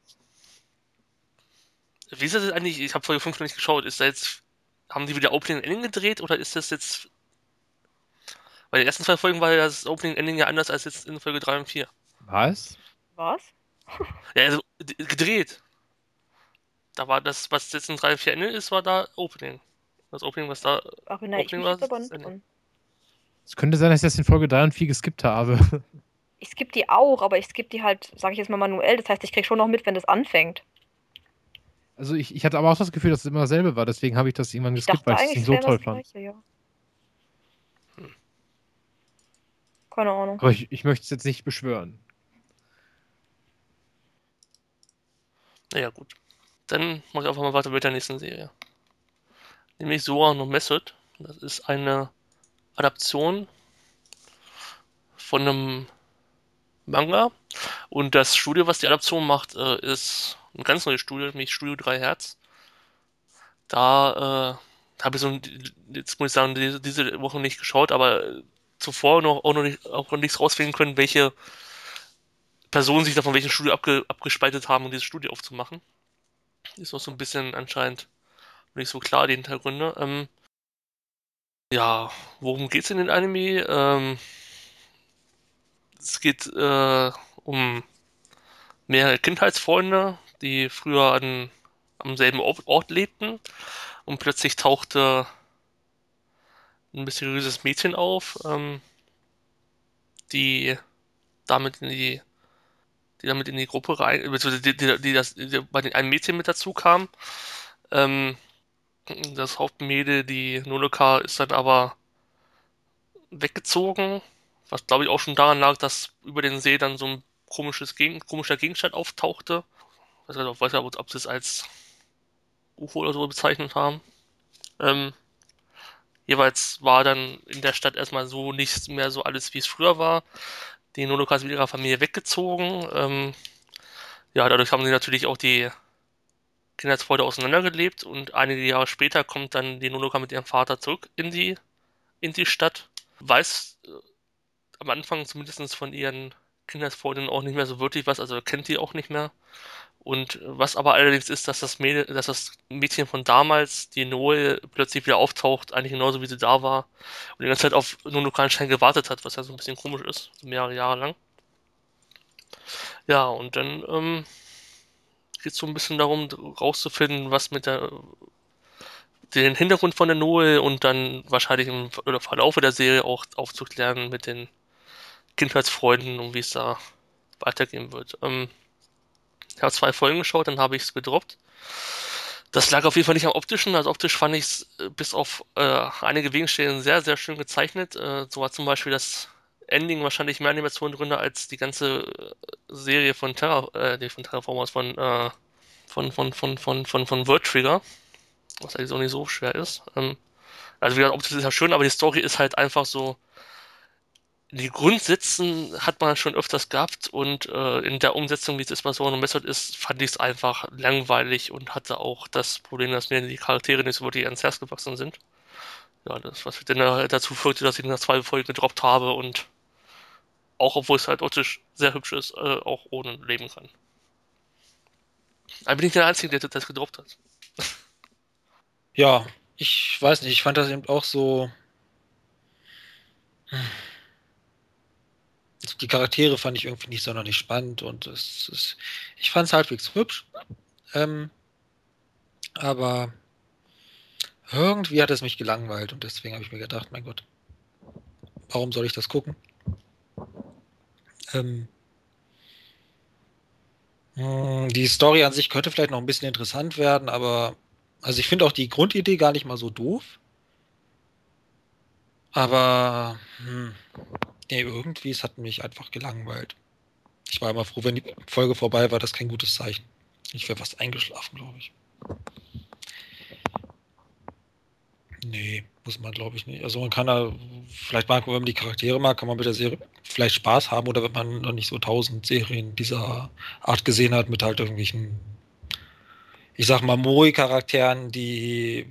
Wie ist das jetzt eigentlich? Ich habe Folge 5 noch nicht geschaut. Ist da jetzt. Haben die wieder Opening und Ending gedreht oder ist das jetzt. Bei den ersten 2 Folgen war ja das Opening und Ending ja anders als jetzt in Folge 3 und 4. Was? Was? Ja, also gedreht. Da war das, was jetzt in 3 und 4 Ende ist, war da Opening. Das Opening, was da Erinnere ich Opening mich war, jetzt aber ist nicht Ende. dran. Es könnte sein, dass ich das in Folge 3 und 4 geskippt habe. Ich skippe die auch, aber ich skippe die halt, sage ich jetzt mal manuell. Das heißt, ich krieg schon noch mit, wenn das anfängt. Also ich hatte aber auch das Gefühl, dass es immer dasselbe war. Deswegen habe ich das irgendwann Ich geskippt, dachte weil ich das eigentlich, Ding es so wäre toll das fand. Gleiche, ja. Keine Ahnung. Aber ich möchte es jetzt nicht beschwören. Naja, gut. Dann mache ich einfach mal weiter mit der nächsten Serie. Nämlich Zoa no Method. Das ist eine Adaption von einem Manga. Und das Studio, was die Adaption macht, ist ein ganz neues Studio, nämlich Studio 3 Hertz. Da habe ich jetzt muss ich sagen, diese Woche nicht geschaut, aber zuvor auch noch nichts rausfinden können, welche Personen sich da von welchem Studio abgespaltet haben, um dieses Studio aufzumachen. Ist noch so ein bisschen anscheinend nicht so klar, die Hintergründe. Ja, worum geht's in den Anime? Es geht um mehrere Kindheitsfreunde, die früher am selben Ort lebten und plötzlich tauchte ein mysteriöses Mädchen auf, die damit in die, die damit in die Gruppe rein, beziehungsweise die bei den einem Mädchen mit dazu kam. Ähm, Das Hauptmädel, die Nonoka, ist dann aber weggezogen, was glaube ich auch schon daran lag, dass über den See dann so ein komischer Gegenstand auftauchte. Weiß nicht, ob sie es als UFO oder so bezeichnet haben. Ähm, Jeweils war dann in der Stadt erstmal so nicht mehr so alles, wie es früher war. Die Nonoka ist mit ihrer Familie weggezogen. Ja, dadurch haben sie natürlich auch die Kindheitsfreunde auseinandergelebt und einige Jahre später kommt dann die Nonoka mit ihrem Vater zurück in die Stadt. Weiß am Anfang zumindest von ihren Kindheitsfreunden auch nicht mehr so wirklich was, also kennt die auch nicht mehr. Und was aber allerdings ist, dass das Mädchen von damals, die Noel, plötzlich wieder auftaucht, eigentlich genauso wie sie da war und die ganze Zeit auf Nonoka anscheinend gewartet hat, was ja so ein bisschen komisch ist, so mehrere Jahre lang. Ja, und dann geht es so ein bisschen darum, rauszufinden, was den Hintergrund von der Noel und dann wahrscheinlich im Verlaufe der Serie auch aufzuklären mit den Kindheitsfreunden und wie es da weitergehen wird. Ich habe 2 Folgen geschaut, dann habe ich es gedroppt. Das lag auf jeden Fall nicht am optischen. Also optisch fand ich es bis auf einige Gegenstände sehr, sehr schön gezeichnet. So hat zum Beispiel das Ending wahrscheinlich mehr Animation drin als die ganze Serie von von Terraformers, von World Trigger, was eigentlich auch nicht so schwer ist. Also wie gesagt, optisch ist ja schön, aber die Story ist halt einfach so. Die Grundsätzen hat man schon öfters gehabt und in der Umsetzung, wie es jetzt bei Sono Method ist, fand ich es einfach langweilig und hatte auch das Problem, dass mir die Charaktere nicht so wirklich ans Herz gewachsen sind. Ja, das, was dann dazu führte, dass ich nach 2 Folgen gedroppt habe und auch obwohl es halt optisch sehr hübsch ist, auch ohne leben kann. Aber bin ich der Einzige, der das gedroppt hat. Ja, ich weiß nicht, ich fand das eben auch so. Die Charaktere fand ich irgendwie nicht sonderlich spannend und ich fand es halbwegs hübsch. Ähm, aber irgendwie hat es mich gelangweilt und deswegen habe ich mir gedacht, mein Gott, warum soll ich das gucken? Ähm, Die Story an sich könnte vielleicht noch ein bisschen interessant werden, aber also ich finde auch die Grundidee gar nicht mal so doof. Aber nee, irgendwie, es hat mich einfach gelangweilt. Ich war immer froh, wenn die Folge vorbei war, das ist kein gutes Zeichen. Ich wäre fast eingeschlafen, glaube ich. Nee, muss man, glaube ich, nicht. Also man kann da, vielleicht mag, wenn man die Charaktere mag, kann man mit der Serie vielleicht Spaß haben oder wenn man noch nicht so 1000 Serien dieser Art gesehen hat, mit halt irgendwelchen, ich sag mal, Moe-Charakteren, die,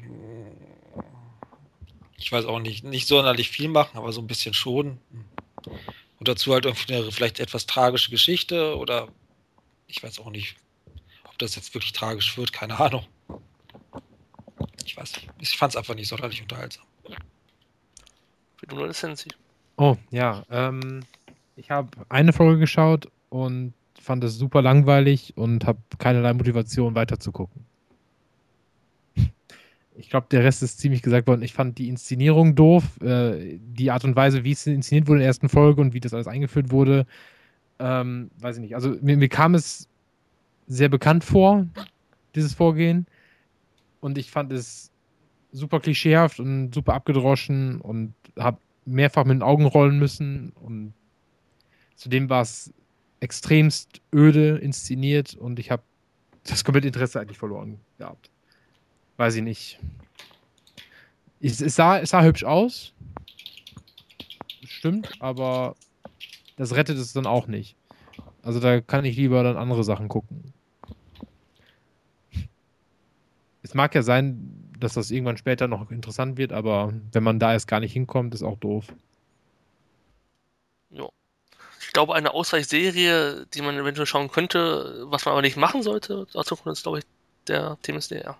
ich weiß auch nicht sonderlich viel machen, aber so ein bisschen schon. Und dazu halt irgendwie eine vielleicht etwas tragische Geschichte oder ich weiß auch nicht, ob das jetzt wirklich tragisch wird, keine Ahnung. Ich weiß nicht. Ich fand es einfach nicht sonderlich unterhaltsam. Wie du nur Sensi. Oh, ja. Ich habe eine Folge geschaut und fand es super langweilig und habe keinerlei Motivation weiterzugucken. Ich glaube, der Rest ist ziemlich gesagt worden. Ich fand die Inszenierung doof. Die Art und Weise, wie es inszeniert wurde in der ersten Folge und wie das alles eingeführt wurde, weiß ich nicht. Also mir kam es sehr bekannt vor, dieses Vorgehen. Und ich fand es super klischeehaft und super abgedroschen und habe mehrfach mit den Augen rollen müssen. Und zudem war es extremst öde inszeniert und ich habe das komplette Interesse eigentlich verloren gehabt. Weiß ich nicht. Es sah hübsch aus, stimmt, aber das rettet es dann auch nicht. Also da kann ich lieber dann andere Sachen gucken. Es mag ja sein, dass das irgendwann später noch interessant wird, aber wenn man da erst gar nicht hinkommt, ist auch doof. Ja. Ich glaube, eine Ausweichserie, die man eventuell schauen könnte, was man aber nicht machen sollte, dazu kommt jetzt, glaube ich, der TMSDR.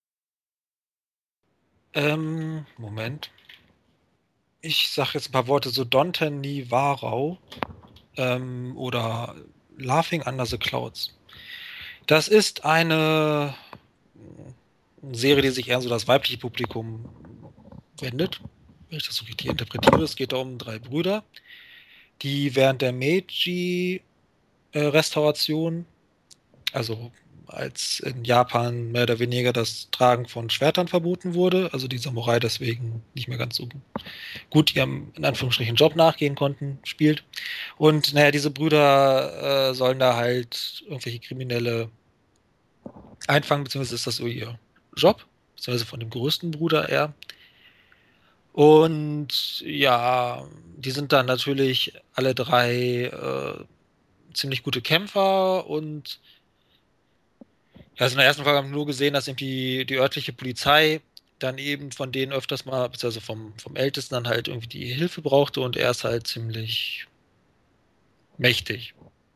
Moment. Ich sage jetzt ein paar Worte, so Donten ni Warau oder Laughing Under the Clouds. Das ist eine Serie, die sich eher so das weibliche Publikum wendet, wenn ich das so richtig interpretiere. Es geht da um 3 Brüder, die während der Meiji-Restauration, also als in Japan mehr oder weniger das Tragen von Schwertern verboten wurde, also die Samurai deswegen nicht mehr ganz so gut ihrem, in Anführungsstrichen, Job nachgehen konnten, spielt. Und naja, diese Brüder sollen da halt irgendwelche Kriminelle einfangen, beziehungsweise ist das so ihr Job, beziehungsweise von dem größten Bruder eher. Und ja, die sind dann natürlich alle 3 ziemlich gute Kämpfer und ja, also in der ersten Folge haben wir nur gesehen, dass irgendwie die örtliche Polizei dann eben von denen öfters mal, beziehungsweise vom Ältesten dann halt irgendwie die Hilfe brauchte und er ist halt ziemlich mächtig.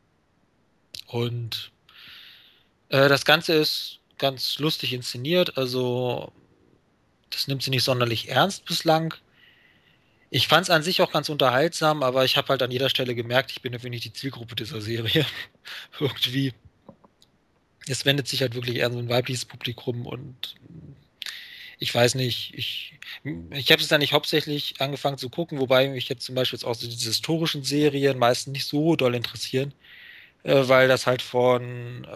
Und das Ganze ist ganz lustig inszeniert, also das nimmt sie nicht sonderlich ernst bislang. Ich fand es an sich auch ganz unterhaltsam, aber ich habe halt an jeder Stelle gemerkt, ich bin irgendwie nicht die Zielgruppe dieser Serie. Irgendwie. Es wendet sich halt wirklich eher so ein weibliches Publikum und ich weiß nicht, ich habe es dann nicht hauptsächlich angefangen zu gucken, wobei mich jetzt zum Beispiel jetzt auch so diese historischen Serien meistens nicht so doll interessieren, weil das halt von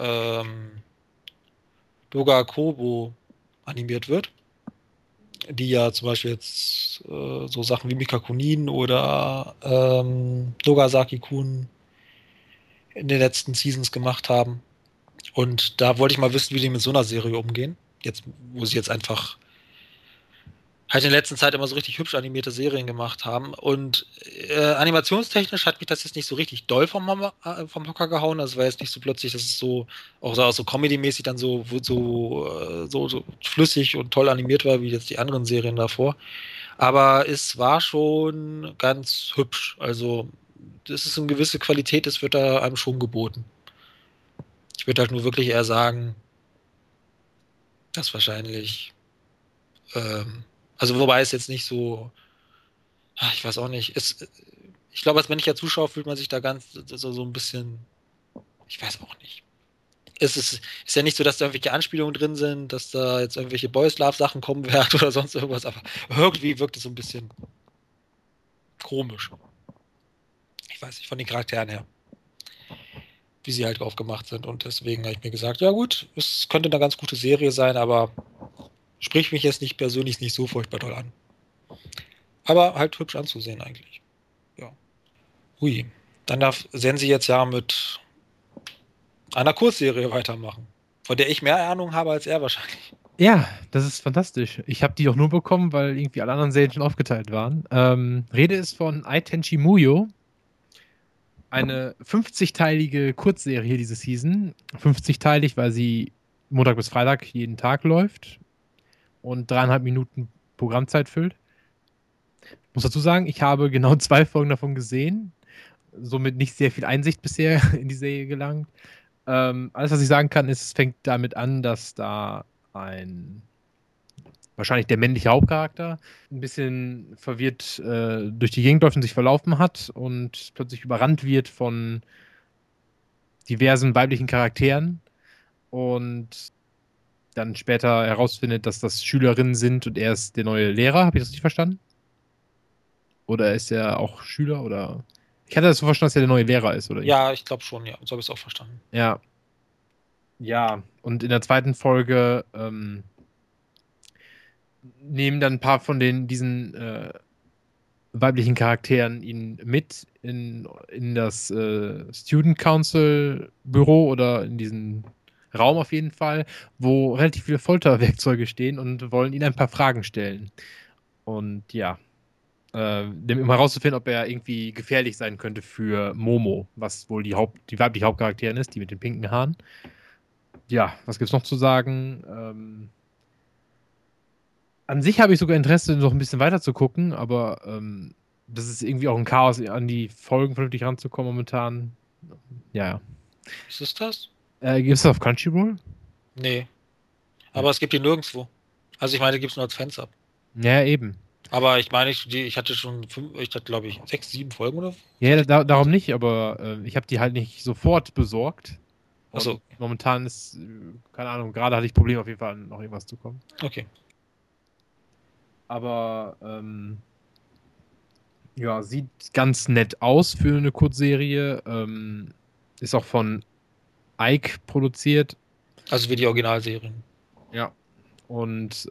Doga Kobo animiert wird, die ja zum Beispiel jetzt so Sachen wie Mika Kunin oder Dogasaki-kun in den letzten Seasons gemacht haben. Und da wollte ich mal wissen, wie die mit so einer Serie umgehen. Jetzt, wo sie jetzt einfach halt in der letzten Zeit immer so richtig hübsch animierte Serien gemacht haben. Und animationstechnisch hat mich das jetzt nicht so richtig doll vom Hocker gehauen. Also war jetzt nicht so plötzlich, dass es so auch so Comedy-mäßig dann so flüssig und toll animiert war, wie jetzt die anderen Serien davor. Aber es war schon ganz hübsch. Also, das ist eine gewisse Qualität, das wird da einem schon geboten. Ich würde halt nur wirklich eher sagen, dass wahrscheinlich, also wobei es jetzt nicht so, ich weiß auch nicht, ich glaube, als männlicher Zuschauer fühlt man sich da so ein bisschen, ich weiß auch nicht. Es ist ja nicht so, dass da irgendwelche Anspielungen drin sind, dass da jetzt irgendwelche Boys Love Sachen kommen werden oder sonst irgendwas, aber irgendwie wirkt es so ein bisschen komisch. Ich weiß nicht, von den Charakteren her, wie sie halt drauf gemacht sind. Und deswegen habe ich mir gesagt, ja gut, es könnte eine ganz gute Serie sein, aber spricht mich jetzt nicht persönlich nicht so furchtbar doll an. Aber halt hübsch anzusehen eigentlich. Ja. Hui. Dann darf Sensi jetzt ja mit einer Kurzserie weitermachen, von der ich mehr Ahnung habe als er wahrscheinlich. Ja, das ist fantastisch. Ich habe die auch nur bekommen, weil irgendwie alle anderen Serien schon aufgeteilt waren. Rede ist von Ai Tenchi Muyo. Eine 50-teilige Kurzserie diese Season. 50-teilig, weil sie Montag bis Freitag jeden Tag läuft und 3,5 Minuten Programmzeit füllt. Ich muss dazu sagen, ich habe genau 2 Folgen davon gesehen. Somit nicht sehr viel Einsicht bisher in die Serie gelangt. Alles, was ich sagen kann, ist, es fängt damit an, dass da wahrscheinlich der männliche Hauptcharakter ein bisschen verwirrt durch die Gegend läuft und sich verlaufen hat und plötzlich überrannt wird von diversen weiblichen Charakteren und dann später herausfindet, dass das Schülerinnen sind und er ist der neue Lehrer. Habe ich das richtig verstanden? Oder ist er auch Schüler? Oder ich hatte das so verstanden, dass er der neue Lehrer ist, oder? Ja, ich glaube schon, ja. So habe ich es auch verstanden. Ja. Ja, und in der zweiten Folge nehmen dann ein paar von diesen weiblichen Charakteren ihn mit in das Student Council Büro oder in diesen Raum auf jeden Fall, wo relativ viele Folterwerkzeuge stehen und wollen ihn ein paar Fragen stellen. Und ja, um herauszufinden, ob er irgendwie gefährlich sein könnte für Momo, was wohl die weibliche Hauptcharakterin ist, die mit den pinken Haaren. Ja, was gibt's noch zu sagen? An sich habe ich sogar Interesse, noch ein bisschen weiter zu gucken, aber das ist irgendwie auch ein Chaos, an die Folgen vernünftig ranzukommen momentan. Ja. Ist es das? Gibt es das auf Crunchyroll? Nee. Aber es gibt die nirgendwo. Also ich meine, gibt es nur als Fans ab. Ja, eben. Aber ich meine, ich hatte schon ich hatte, glaube ich, 6, 7 Folgen oder? Ja, darum nicht, aber ich habe die halt nicht sofort besorgt. Achso. Und momentan ist, keine Ahnung, gerade hatte ich Probleme auf jeden Fall noch irgendwas zu kommen. Okay. Aber ja, sieht ganz nett aus für eine Kurzserie. Ist auch von Ike produziert. Also wie die Originalserien. Ja. Und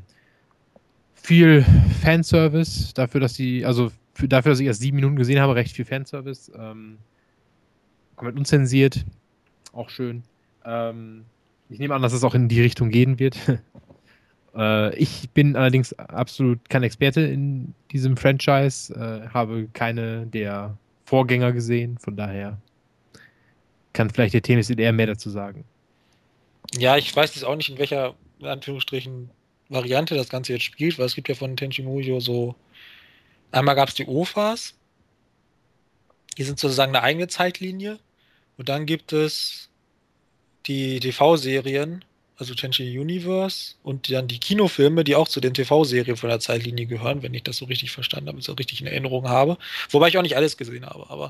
viel Fanservice dafür, dass ich erst 7 Minuten gesehen habe, recht viel Fanservice. Komplett unzensiert. Auch schön. Ich nehme an, dass es auch in die Richtung gehen wird. Ich bin allerdings absolut kein Experte in diesem Franchise, habe keine der Vorgänger gesehen, von daher kann vielleicht der Tennis eher mehr dazu sagen. Ja, ich weiß jetzt auch nicht, in welcher, in Anführungsstrichen, Variante das Ganze jetzt spielt, weil es gibt ja von Tenchi Muyo so, einmal gab es die OVAs, die sind sozusagen eine eigene Zeitlinie, und dann gibt es die TV-Serien, also Tenchi Universe, und dann die Kinofilme, die auch zu den TV-Serien von der Zeitlinie gehören, wenn ich das so richtig verstanden habe, so richtig in Erinnerung habe. Wobei ich auch nicht alles gesehen habe, aber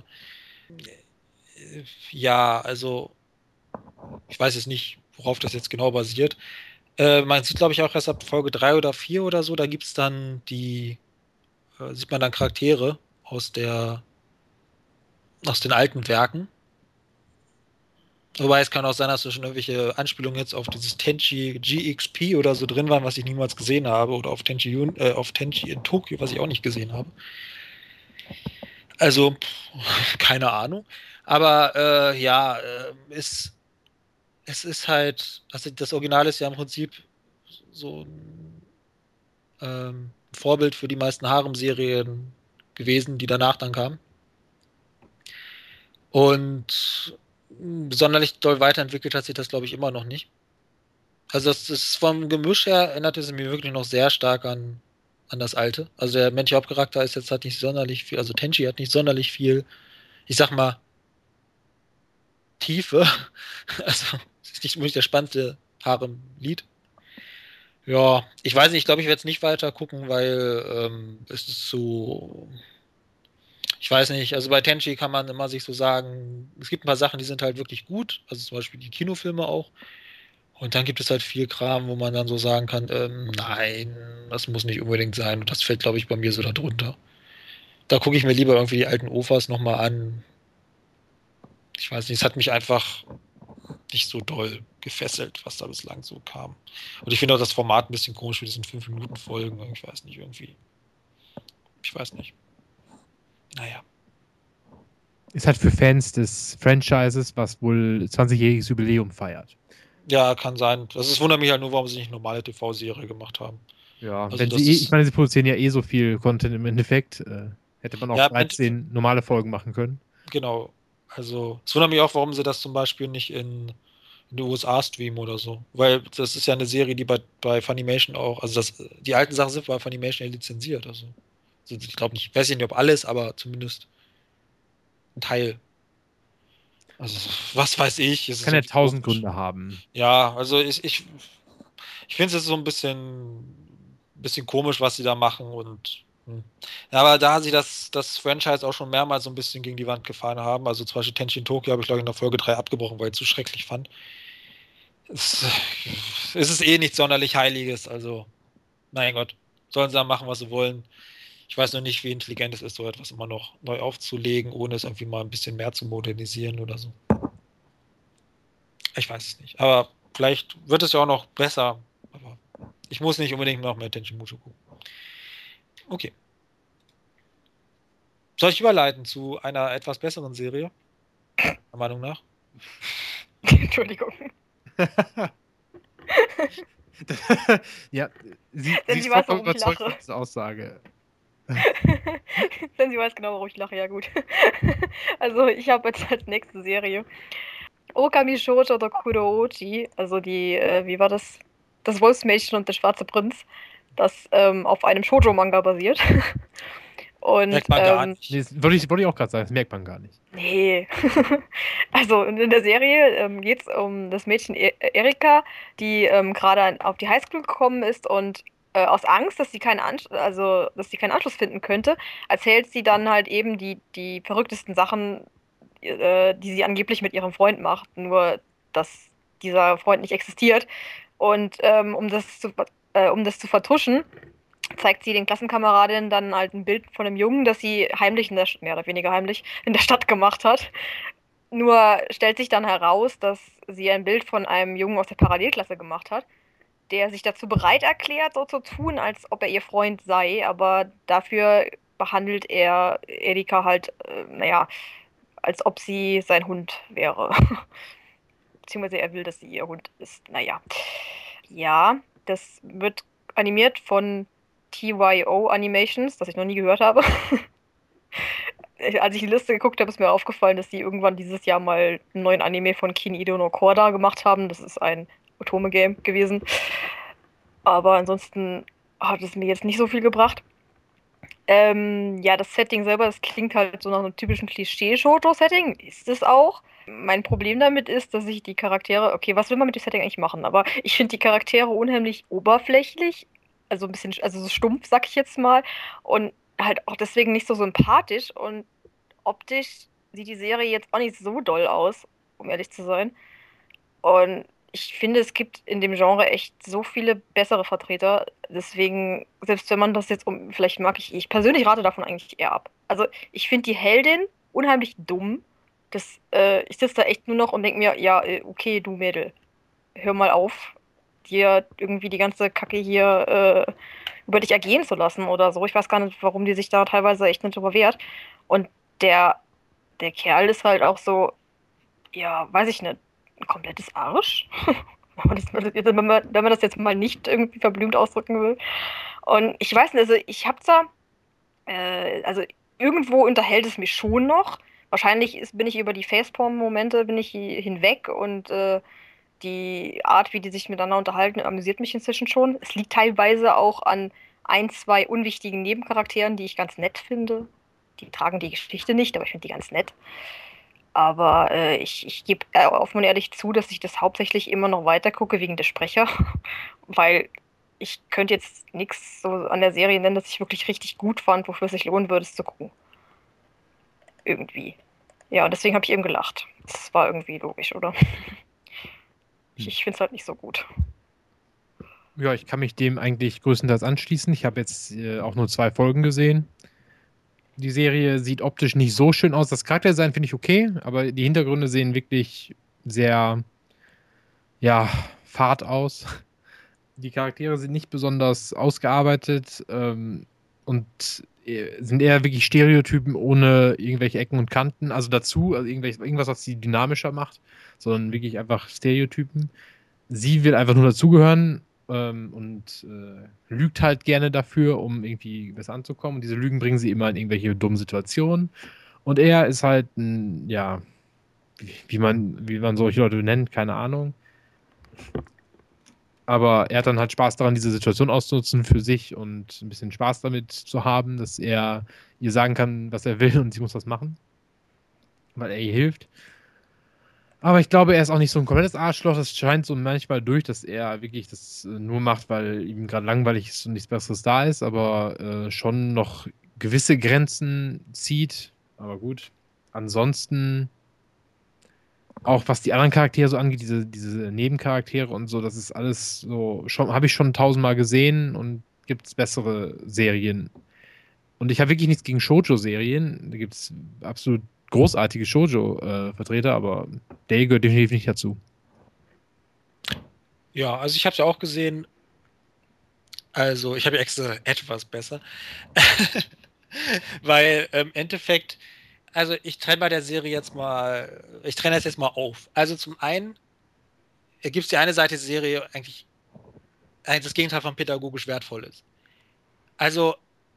ja, also ich weiß jetzt nicht, worauf das jetzt genau basiert. Man sieht, glaube ich, auch erst ab Folge 3 oder 4 oder so, da gibt es dann sieht man dann Charaktere aus den alten Werken. Wobei es kann auch sein, dass da schon irgendwelche Anspielungen jetzt auf dieses Tenchi GXP oder so drin waren, was ich niemals gesehen habe, oder auf auf Tenchi in Tokio, was ich auch nicht gesehen habe. Also, keine Ahnung. Aber ja, es ist halt, also das Original ist ja im Prinzip so ein Vorbild für die meisten Harem-Serien gewesen, die danach dann kamen. Und sonderlich doll weiterentwickelt hat sich das, glaube ich, immer noch nicht. Also das ist vom Gemisch her erinnert es mir wirklich noch sehr stark an das Alte. Also der männliche Hauptcharakter hat nicht sonderlich viel, also Tenchi hat nicht sonderlich viel, ich sag mal, Tiefe. Also, es ist nicht unbedingt der spannendste Harem-Lied. Ja, ich weiß nicht, ich glaube, ich werde es nicht weiter gucken, weil es ist so. Ich weiß nicht, also bei Tenchi kann man immer sich so sagen, es gibt ein paar Sachen, die sind halt wirklich gut, also zum Beispiel die Kinofilme auch. Und dann gibt es halt viel Kram, wo man dann so sagen kann, nein, das muss nicht unbedingt sein. Und das fällt, glaube ich, bei mir so da drunter. Da gucke ich mir lieber irgendwie die alten OVAs nochmal an. Ich weiß nicht, es hat mich einfach nicht so doll gefesselt, was da bislang so kam. Und ich finde auch das Format ein bisschen komisch mit diesen 5-Minuten-Folgen. Ich weiß nicht, irgendwie. Ich weiß nicht. Naja. Ist halt für Fans des Franchises, was wohl 20-jähriges Jubiläum feiert. Ja, kann sein. Das wundert mich halt nur, warum sie nicht eine normale TV-Serie gemacht haben. Ja, Also wenn das sie ist- ich meine, sie produzieren ja so viel Content im Endeffekt. Hätte man auch Ja, 13 normale Folgen machen können. genau. Also, es wundert mich auch, warum sie das zum Beispiel nicht in den USA streamen oder so. Weil das ist ja eine Serie, die bei Funimation auch, also die alten Sachen sind bei Funimation ja lizenziert. Also ich glaube nicht, weiß ich nicht, ob alles, aber zumindest ein Teil. Also, was weiß ich. Es ist Kann ja irgendwie 1000 komisch. Gründe haben. Ja, also ich finde es jetzt so ein bisschen komisch, was sie da machen und ja, aber da sie das Franchise auch schon mehrmals so ein bisschen gegen die Wand gefahren haben, also zum Beispiel Tenshin Tokyo habe ich glaube ich in der Folge 3 abgebrochen, weil ich es zu schrecklich fand. Es, es ist eh nichts sonderlich Heiliges, also mein Gott, sollen sie da machen, was sie wollen. Ich weiß noch nicht, wie intelligent es ist, so etwas immer noch neu aufzulegen, ohne es irgendwie mal ein bisschen mehr zu modernisieren oder so. Ich weiß es nicht. Aber vielleicht wird es ja auch noch besser. Aber ich muss nicht unbedingt noch mehr Tenchi Mucho gucken. Okay. Soll ich überleiten zu einer etwas besseren Serie? Meiner Meinung nach. Entschuldigung. Ja, sie Denn ist sie weiß, vollkommen warum ich überzeugt lache. von dieser Aussage. Denn sie weiß genau, warum ich lache. Ja, gut. Also, ich habe jetzt als nächste Serie Okami Shoujo oder Kurouchi, also die, wie war das? Das Wolfsmädchen und der schwarze Prinz, das auf einem Shoujo-Manga basiert. Und, Merkt man gar nicht. Nee, das wollte ich auch gerade sagen, das merkt man gar nicht. nee. Also in der Serie geht es um das Mädchen Erika, die gerade auf die Highschool gekommen ist und aus Angst, dass sie dass sie keinen Anschluss finden könnte, erzählt sie dann halt eben die verrücktesten Sachen, die sie angeblich mit ihrem Freund macht, nur dass dieser Freund nicht existiert. Und um das zu vertuschen, zeigt sie den Klassenkameradinnen dann halt ein Bild von einem Jungen, das sie heimlich mehr oder weniger heimlich in der Stadt gemacht hat. Nur stellt sich dann heraus, dass sie ein Bild von einem Jungen aus der Parallelklasse gemacht hat, der sich dazu bereit erklärt, so zu tun, als ob er ihr Freund sei, aber dafür behandelt er Erika halt, naja, als ob sie sein Hund wäre. Beziehungsweise er will, dass sie ihr Hund ist. Naja. Ja, das wird animiert von TYO Animations, das ich noch nie gehört habe. Als ich die Liste geguckt habe, ist mir aufgefallen, dass die irgendwann dieses Jahr mal einen neuen Anime von Kinido no Korda gemacht haben. Das ist ein Otome-Game gewesen. Aber ansonsten hat es mir jetzt nicht so viel gebracht. Ja, das Setting selber, das klingt halt so nach einem typischen Klischee-Shoujo-Setting. Ist es auch. Mein Problem damit ist, dass ich die Charaktere, okay, was will man mit dem Setting eigentlich machen? Aber ich finde die Charaktere unheimlich oberflächlich, also ein bisschen, also so stumpf, sag ich jetzt mal, und halt auch deswegen nicht so sympathisch. Und optisch sieht die Serie jetzt auch nicht so doll aus, um ehrlich zu sein. Und ich finde, es gibt in dem Genre echt so viele bessere Vertreter. Deswegen, selbst wenn man das jetzt vielleicht mag ich persönlich rate davon eigentlich eher ab. Also, ich finde die Heldin unheimlich dumm. Ich sitze da echt nur noch und denke mir, ja, okay, du Mädel, hör mal auf, dir irgendwie die ganze Kacke hier über dich ergehen zu lassen oder so. Ich weiß gar nicht, warum die sich da teilweise echt nicht drüber wehrt. Und der, der Kerl ist halt auch so, ja, weiß ich nicht, ein komplettes Arsch. Wenn man das jetzt mal nicht irgendwie verblümt ausdrücken will. Und ich weiß nicht, also ich habe da, also irgendwo unterhält es mich schon noch. Wahrscheinlich bin ich über die Facepalm-Momente bin ich hinweg und die Art, wie die sich miteinander unterhalten, amüsiert mich inzwischen schon. Es liegt teilweise auch an ein, zwei unwichtigen Nebencharakteren, die ich ganz nett finde. Die tragen die Geschichte nicht, aber ich finde die ganz nett. Aber ich gebe offen und ehrlich zu, dass ich das hauptsächlich immer noch weiter gucke wegen der Sprecher, weil ich könnte jetzt nichts so an der Serie nennen, das ich wirklich richtig gut fand, wofür es sich lohnen würde, es zu gucken. Irgendwie. Ja, und deswegen habe ich eben gelacht. Das war irgendwie logisch, oder? Ich finde es halt nicht so gut. Ja, ich kann mich dem eigentlich größtenteils anschließen. Ich habe jetzt auch nur 2 Folgen gesehen. Die Serie sieht optisch nicht so schön aus. Das Charakterdesign finde ich okay, aber die Hintergründe sehen wirklich sehr, ja, fad aus. Die Charaktere sind nicht besonders ausgearbeitet und sind eher wirklich Stereotypen ohne irgendwelche Ecken und Kanten. Also dazu, also irgendwas, was sie dynamischer macht, sondern wirklich einfach Stereotypen. Sie will einfach nur dazugehören und lügt halt gerne dafür, um irgendwie besser anzukommen. Und diese Lügen bringen sie immer in irgendwelche dummen Situationen. Und er ist halt ein, ja, wie man solche Leute nennt, keine Ahnung. Aber er hat dann halt Spaß daran, diese Situation auszunutzen für sich und ein bisschen Spaß damit zu haben, dass er ihr sagen kann, was er will und sie muss das machen, weil er ihr hilft. Aber ich glaube, er ist auch nicht so ein komplettes Arschloch. Das scheint so manchmal durch, dass er wirklich das nur macht, weil ihm gerade langweilig ist und nichts Besseres da ist, aber schon noch gewisse Grenzen zieht. Aber gut. Ansonsten, auch was die anderen Charaktere so angeht, diese Nebencharaktere und so, das ist alles so, schon, habe ich schon 1000-mal gesehen und gibt es bessere Serien. Und ich habe wirklich nichts gegen Shoujo-Serien. Da gibt es absolut großartige Shoujo-Vertreter, aber der gehört definitiv nicht dazu. Ja, also ich habe es ja auch gesehen. Also ich habe ja extra etwas besser. Weil im Endeffekt, also ich trenne bei der Serie jetzt mal, ich trenne das jetzt mal auf. Also zum einen gibt es die eine Seite der Serie eigentlich das Gegenteil von pädagogisch wertvoll ist. Also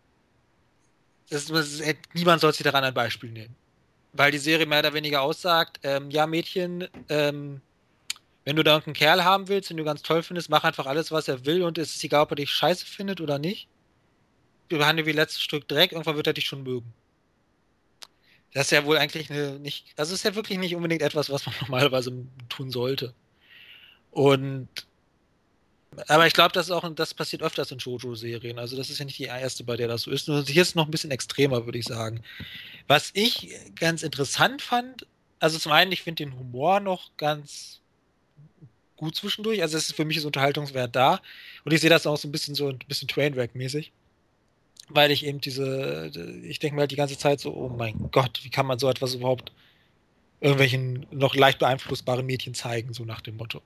niemand soll sich daran ein Beispiel nehmen. Weil die Serie mehr oder weniger aussagt, ja Mädchen, wenn du da irgendeinen Kerl haben willst, den du ganz toll findest, mach einfach alles, was er will und es ist egal, ob er dich scheiße findet oder nicht. Du behandle wie letztes Stück Dreck, irgendwann wird er dich schon mögen. Das ist ja wohl eigentlich nicht, also ist ja wirklich nicht unbedingt etwas, was man normalerweise tun sollte. Und, aber ich glaube, das passiert öfters in Shoujo-Serien. Also das ist ja nicht die erste, bei der das so ist. Nur hier ist es noch ein bisschen extremer, würde ich sagen. Was ich ganz interessant fand, also zum einen, ich finde den Humor noch ganz gut zwischendurch. Also es ist für mich ist Unterhaltungswert da. Und ich sehe das auch so ein bisschen Trainwreck-mäßig. Weil ich eben ich denke mir halt die ganze Zeit so, oh mein Gott, wie kann man so etwas überhaupt irgendwelchen noch leicht beeinflussbaren Mädchen zeigen, so nach dem Motto.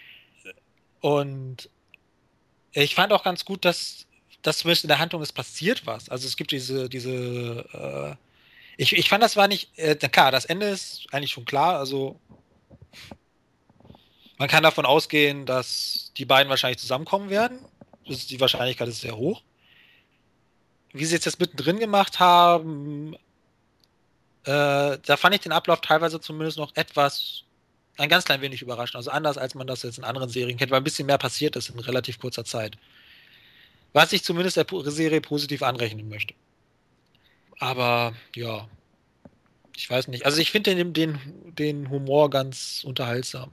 Und ich fand auch ganz gut, dass zumindest in der Handlung es passiert was. Also es gibt ich fand, das war nicht, klar, das Ende ist eigentlich schon klar. Also man kann davon ausgehen, dass die beiden wahrscheinlich zusammenkommen werden. Die Wahrscheinlichkeit ist sehr hoch. Wie sie jetzt das mittendrin gemacht haben, da fand ich den Ablauf teilweise zumindest noch ein ganz klein wenig überraschend. Also anders, als man das jetzt in anderen Serien kennt, weil ein bisschen mehr passiert ist in relativ kurzer Zeit. Was ich zumindest der Serie positiv anrechnen möchte. Aber ja, ich weiß nicht. Also ich finde den Humor ganz unterhaltsam.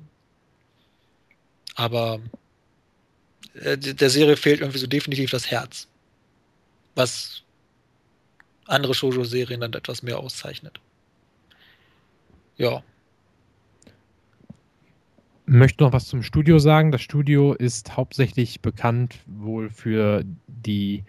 Aber der Serie fehlt irgendwie so definitiv das Herz. Was andere Shoujo-Serien dann etwas mehr auszeichnet. Ja. Möchte noch was zum Studio sagen. Das Studio ist hauptsächlich bekannt wohl für die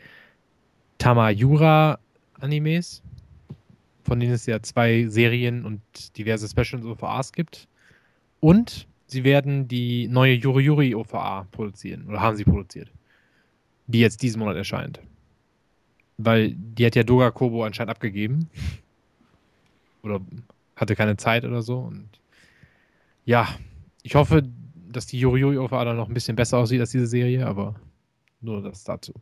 Tamayura-Animes, von denen es ja 2 Serien und diverse Special OVAs gibt. Und sie werden die neue Yuri Yuri OVA produzieren. Oder haben sie produziert. Die jetzt diesen Monat erscheint. Weil die hat ja Doga Kobo anscheinend abgegeben. Oder hatte keine Zeit oder so. Und ja, ich hoffe, dass die Yuri Yuri OVA dann noch ein bisschen besser aussieht als diese Serie, aber nur das dazu.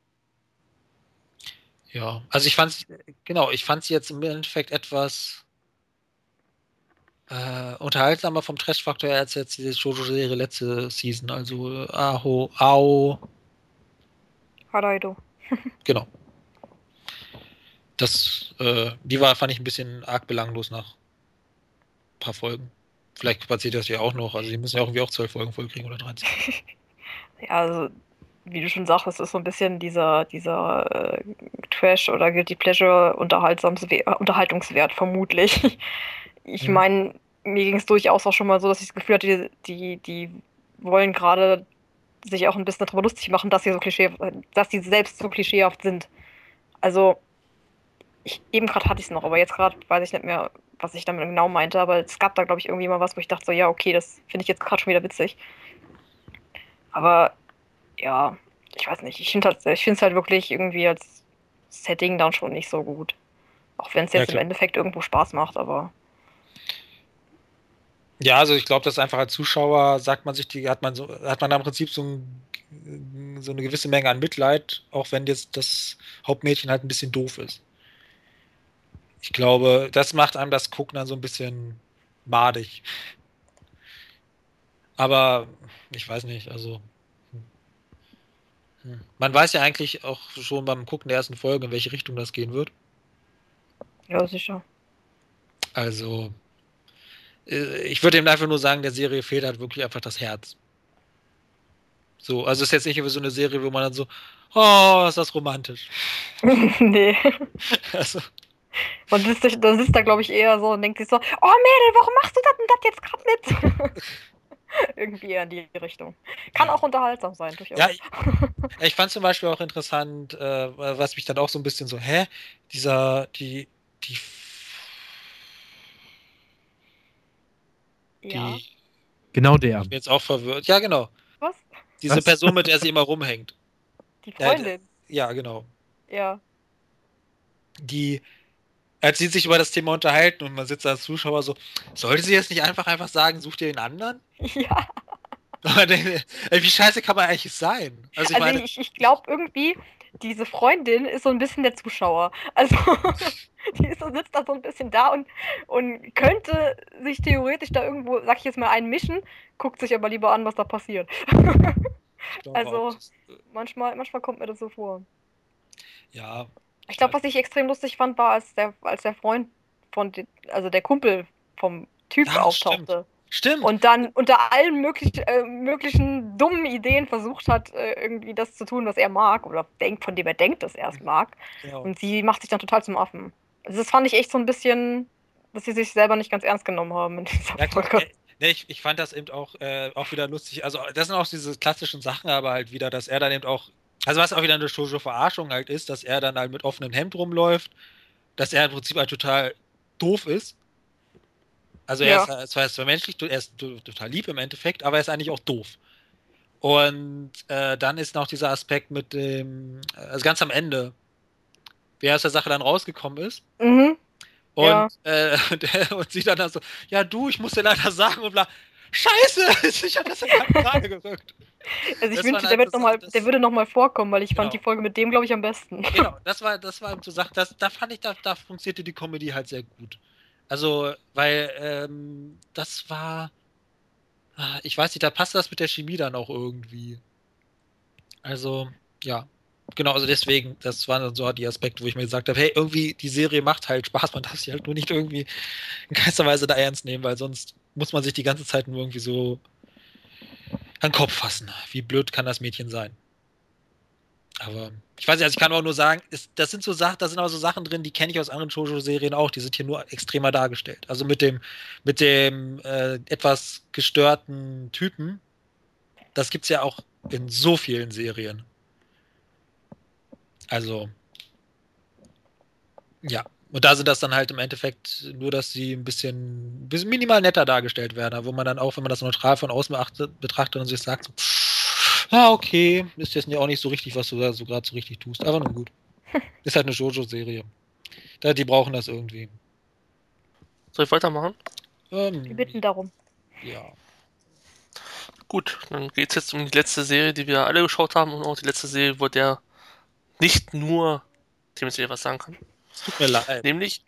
Ja, also ich fand sie jetzt im Endeffekt etwas unterhaltsamer vom Trash-Faktor her als jetzt diese Shoujo-Serie letzte Season. Also Ao, Haraido. genau. Die fand ich ein bisschen arg belanglos nach paar Folgen. Vielleicht passiert das ja auch noch. Also die müssen ja auch irgendwie auch 12 Folgen vollkriegen oder 13. Ja, also, wie du schon sagst, es ist so ein bisschen dieser Trash- oder Guilty Pleasure-Unterhaltungswert, vermutlich. Ich Mhm. meine, mir ging es durchaus auch schon mal so, dass ich das Gefühl hatte, die wollen gerade sich auch ein bisschen darüber lustig machen, dass dass die selbst so klischeehaft sind. Also, eben gerade hatte ich es noch, aber jetzt gerade weiß ich nicht mehr, was ich damit genau meinte, aber es gab da, glaube ich, irgendwie mal was, wo ich dachte so, ja, okay, das finde ich jetzt gerade schon wieder witzig. Aber ja, ich weiß nicht, ich finde es halt wirklich irgendwie als Setting dann schon nicht so gut. Auch wenn es Ja, jetzt im klar. Endeffekt irgendwo Spaß macht, aber Ja, also ich glaube, dass einfach als Zuschauer hat man da im Prinzip so eine gewisse Menge an Mitleid, auch wenn jetzt das Hauptmädchen halt ein bisschen doof ist. Ich glaube, das macht einem das Gucken dann so ein bisschen madig. Aber ich weiß nicht, also man weiß ja eigentlich auch schon beim Gucken der ersten Folge, in welche Richtung das gehen wird. ja, sicher. Also ich würde ihm einfach nur sagen, der Serie fehlt halt wirklich einfach das Herz. So, also es ist jetzt nicht irgendwie so eine Serie, wo man dann so, oh, ist das romantisch. Nee. Also, Man sitzt da, glaube ich, eher so und denkt sich so, oh Mädel, warum machst du das denn das jetzt gerade mit? Irgendwie eher in die Richtung. Kann ja. auch unterhaltsam sein, Ja, durchaus. ich fand zum Beispiel auch interessant, was mich dann auch so ein bisschen so, die, Ja. die, Genau der. ich bin jetzt auch verwirrt. Ja, genau. Was? Diese Was? Person, mit der sie immer rumhängt. Die Ja, Freundin. ja, genau. Ja. Die, als sie sich über das Thema unterhalten und man sitzt als Zuschauer so, sollte sie jetzt nicht einfach sagen, such dir den anderen? Ja. Ey, wie scheiße kann man eigentlich sein? Also ich Also meine, ich glaube irgendwie, diese Freundin ist so ein bisschen der Zuschauer. Also sitzt da so ein bisschen da und könnte sich theoretisch da irgendwo, sag ich jetzt mal, einmischen, guckt sich aber lieber an, was da passiert. ich glaube auch, Also manchmal kommt mir das so vor. ja, Ich ich glaube, weiß. was ich extrem lustig fand, war, als der Freund also der Kumpel vom Typ Ja, stimmt. auftauchte. Stimmt. Und dann unter allen möglichen dummen Ideen versucht hat, irgendwie das zu tun, was er mag, oder von dem er denkt, dass er es mag. Genau. Und sie macht sich dann total zum Affen. Also das fand ich echt so ein bisschen, dass sie sich selber nicht ganz ernst genommen haben in dieser Ja, klar. Folge. Nee, ich fand das eben auch wieder lustig. Also, das sind auch diese klassischen Sachen, aber halt wieder, dass er dann eben auch, also was auch wieder eine Shoujo-Verarschung halt ist, dass er dann halt mit offenem Hemd rumläuft, dass er im Prinzip halt total doof ist. Also er ist Ja. zwar menschlich, er ist total lieb im Endeffekt, aber er ist eigentlich auch doof. Und dann ist noch dieser Aspekt mit dem, also ganz am Ende, wer aus der Sache dann rausgekommen ist. Mhm. Und, Ja. und sie dann so, ja du, ich muss dir leider sagen und bla. Scheiße, ich habe das ja gerade gerückt. Also ich Das waren wünschte, halt so Sachen, der würde noch mal vorkommen, weil ich fand die genau, Folge mit dem, glaube ich, am besten. genau, das war eben so Sachen, da fand ich, da funktionierte die Comedy halt sehr gut. Also, weil, das war, ich weiß nicht, da passt das mit der Chemie dann auch irgendwie. Also, ja. Genau, also deswegen, das waren dann so die Aspekte, wo ich mir gesagt habe, hey, irgendwie, die Serie macht halt Spaß, man darf sie halt nur nicht irgendwie in keinster Weise da ernst nehmen, weil sonst muss man sich die ganze Zeit nur irgendwie so an den Kopf fassen. Wie blöd kann das Mädchen sein? Aber ich weiß nicht, also ich kann auch nur sagen, das sind so Sachen, da sind aber so Sachen drin, die kenne ich aus anderen Shoujo-Serien auch, die sind hier nur extremer dargestellt. Also mit dem etwas gestörten Typen, das gibt's ja auch in so vielen Serien. Also, ja. Und da sind das dann halt im Endeffekt nur, dass sie ein bisschen minimal netter dargestellt werden, wo man dann auch, wenn man das neutral von außen betrachtet und sich sagt, so, ja, okay, ist jetzt ja auch nicht so richtig, was du da so gerade so richtig tust. Aber nun gut. Ist halt eine Shoujo-Serie. Die brauchen das irgendwie. Soll ich weitermachen? Wir bitten darum. Ja. Gut, dann geht es jetzt um die letzte Serie, die wir alle geschaut haben und auch die letzte Serie, wo der nicht nur Demon Slayer was sagen kann. Es tut mir leid. Nämlich,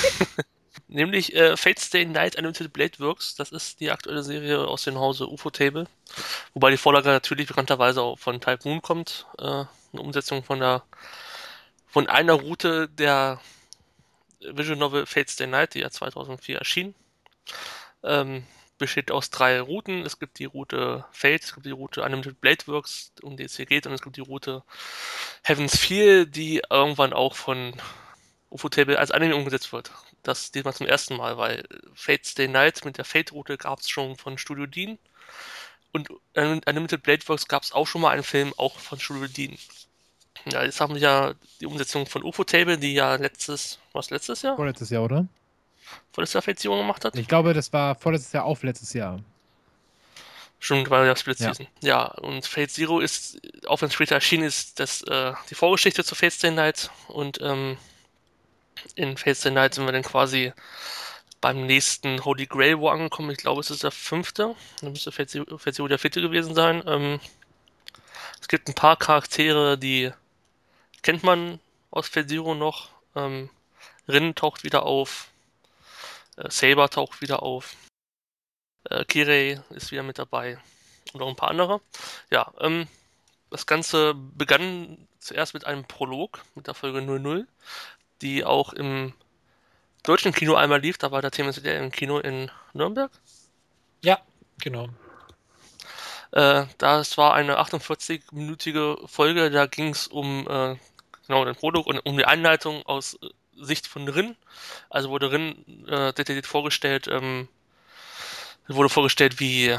Fate Stay Night Unlimited Blade Works. Das ist die aktuelle Serie aus dem Hause UFO-Table. Wobei die Vorlage natürlich bekannterweise auch von Type Moon kommt. Eine Umsetzung von einer Route der Visual Novel Fate Stay Night, die ja 2004 erschien. Besteht aus 3 Routen. Es gibt die Route Fate, es gibt die Route Unlimited Blade Works, um die es hier geht, und es gibt die Route Heaven's Feel, die irgendwann auch von Ufotable als Anime umgesetzt wird. Das diesmal zum ersten Mal, weil Fate Stay Night mit der Fate-Route gab es schon von Studio Dean und Unlimited Blade Works gab es auch schon mal einen Film, auch von Studio Dean. Ja, jetzt haben wir ja die Umsetzung von Ufotable, die ja letztes Jahr? Vorletztes Jahr, oder? Vorletztes Jahr Fate-Zero gemacht hat? Ich glaube, das war vorletztes Jahr auf letztes Jahr. Schon war ja Split Ja. Season. Ja, und Fate Zero ist, auch wenn es später erschienen ist, die Vorgeschichte zu Fate Stay Night. Und in Fate Stay Night sind wir dann quasi beim nächsten Holy Grail War angekommen. Ich glaube, es ist der 5. Dann müsste Fate Zero der 4. gewesen sein. Es gibt ein paar Charaktere, die kennt man aus Fate Zero noch. Rin taucht wieder auf. Saber taucht wieder auf. Kirei ist wieder mit dabei. Und noch ein paar andere. Ja, das Ganze begann zuerst mit einem Prolog, mit der Folge 00, die auch im deutschen Kino einmal lief. Da war der Thema im Kino in Nürnberg. Ja, genau. Das war eine 48-minütige Folge. Da ging es um den Prolog und um die Einleitung aus Sicht von Rin. Also wurde Rin detailliert vorgestellt, wie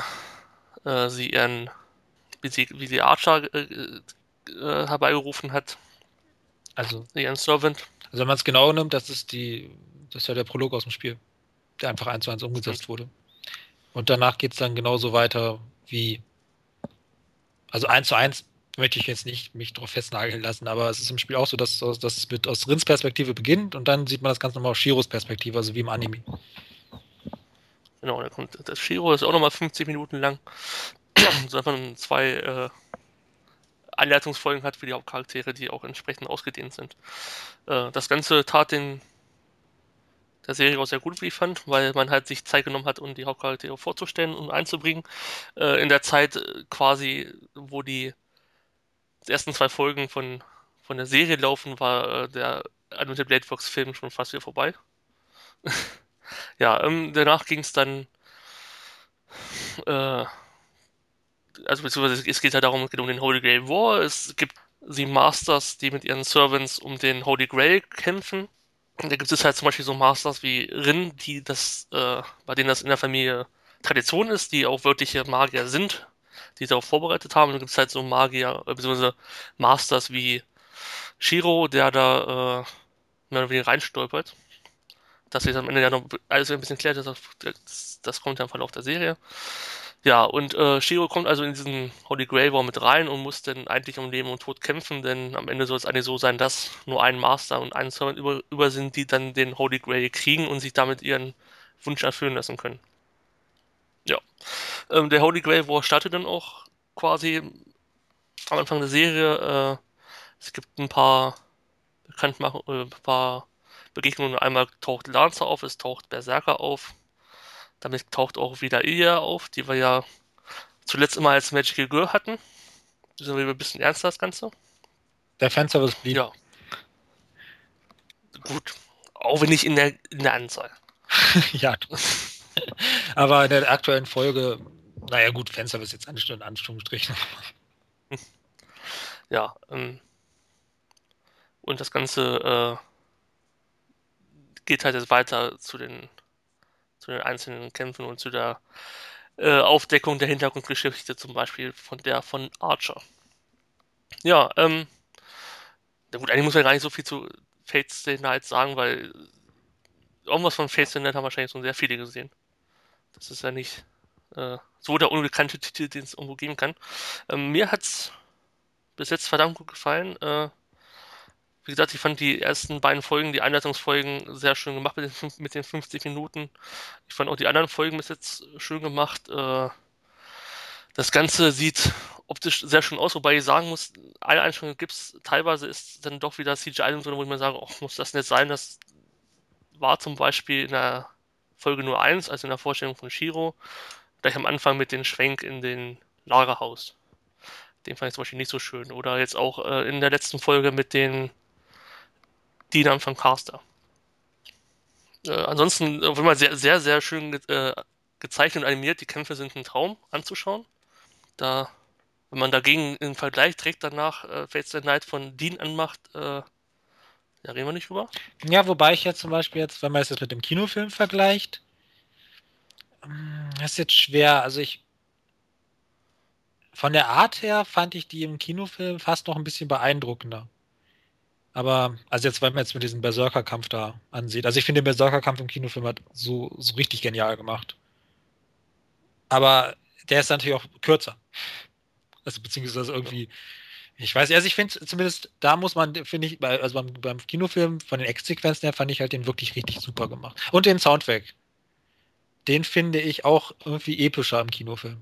sie Archer herbeigerufen hat, Also ihren Servant. wenn man es genau nimmt, das ist ja der Prolog aus dem Spiel, der einfach 1:1 umgesetzt wurde. Und danach geht es dann genauso weiter wie, also 1:1 möchte ich jetzt nicht mich drauf festnageln lassen, aber es ist im Spiel auch so, dass es aus Rins Perspektive beginnt und dann sieht man das Ganze nochmal aus Shiros Perspektive, also wie im Anime. Genau, da kommt das Shiro, ist auch nochmal 50 Minuten lang. So einfach 2 Einleitungsfolgen hat für die Hauptcharaktere, die auch entsprechend ausgedehnt sind. Das Ganze tat der Serie auch sehr gut, wie ich fand, weil man halt sich Zeit genommen hat, um die Hauptcharaktere vorzustellen und einzubringen. In der Zeit quasi, wo die ersten 2 Folgen von der Serie laufen, war der Unlimited Blade Works Film schon fast wieder vorbei. Ja, danach ging es dann beziehungsweise es geht halt darum, es geht um den Holy Grail War. Es gibt 7 Masters, die mit ihren Servants um den Holy Grail kämpfen. Und da gibt es halt zum Beispiel so Masters wie Rin, bei denen das in der Familie Tradition ist, die auch wirkliche Magier sind, die darauf vorbereitet haben. Und dann gibt es halt so Magier, beziehungsweise Masters wie Shiro, der da mehr oder weniger reinstolpert. Dass sich am Ende ja noch alles ein bisschen klärt, das kommt ja im Verlauf der Serie. Ja, und Shiro kommt also in diesen Holy Grail War mit rein und muss dann eigentlich um Leben und Tod kämpfen, denn am Ende soll es eigentlich so sein, dass nur ein Master und ein Servant über sind, die dann den Holy Grail kriegen und sich damit ihren Wunsch erfüllen lassen können. Ja, der Holy Grail War startet dann auch quasi am Anfang der Serie. Es gibt ein paar Begegnungen. Einmal taucht Lancer auf, es taucht Berserker auf. Damit taucht auch wieder Ilya auf, die wir ja zuletzt immer als Magical Girl hatten. Das ist aber ein bisschen ernster, das Ganze. Der Fanservice blieb. Ja. Gut. Auch wenn nicht in der Anzahl. Ja. Aber in der aktuellen Folge, naja gut, Fanservice jetzt in Anführungsstrichen. Ja. Und das Ganze geht halt jetzt weiter zu den einzelnen Kämpfen und zu der Aufdeckung der Hintergrundgeschichte, zum Beispiel von Archer. Ja, gut, eigentlich muss man gar nicht so viel zu Fate Stay Night sagen, weil irgendwas von Fate Stay Night haben wahrscheinlich schon sehr viele gesehen. Das ist ja nicht so der unbekannte Titel, den es irgendwo geben kann. Mir hat's bis jetzt verdammt gut gefallen. Wie gesagt, ich fand die ersten beiden Folgen, die Einleitungsfolgen, sehr schön gemacht mit den 50 Minuten. Ich fand auch die anderen Folgen bis jetzt schön gemacht. Das Ganze sieht optisch sehr schön aus, wobei ich sagen muss, eine Einstellung gibt es, teilweise ist dann doch wieder CGI, wo ich mir sage, oh, muss das nicht sein? Das war zum Beispiel in der Folge nur 1, also in der Vorstellung von Shiro, gleich am Anfang mit dem Schwenk in den Lagerhaus. Den fand ich zum Beispiel nicht so schön. Oder jetzt auch in der letzten Folge mit den Dienern von Caster. Ansonsten, wenn man sehr, sehr, sehr schön gezeichnet und animiert. Die Kämpfe sind ein Traum anzuschauen. Wenn man dagegen im Vergleich direkt danach Fates the Night von Dean anmacht, ja, reden wir nicht drüber. Ja, wobei ich jetzt zum Beispiel wenn man es jetzt mit dem Kinofilm vergleicht, das ist jetzt schwer. Also von der Art her fand ich die im Kinofilm fast noch ein bisschen beeindruckender. Aber, also jetzt, wenn man jetzt mit diesem Berserker-Kampf da ansieht. Also ich finde den Berserker-Kampf im Kinofilm hat so richtig genial gemacht. Aber der ist natürlich auch kürzer. Also beziehungsweise irgendwie, ich weiß, also ich finde zumindest, da muss man, finde ich, also beim Kinofilm von den Ex-Sequenzen her fand ich halt den wirklich richtig super gemacht. Und den Soundtrack, den finde ich auch irgendwie epischer im Kinofilm.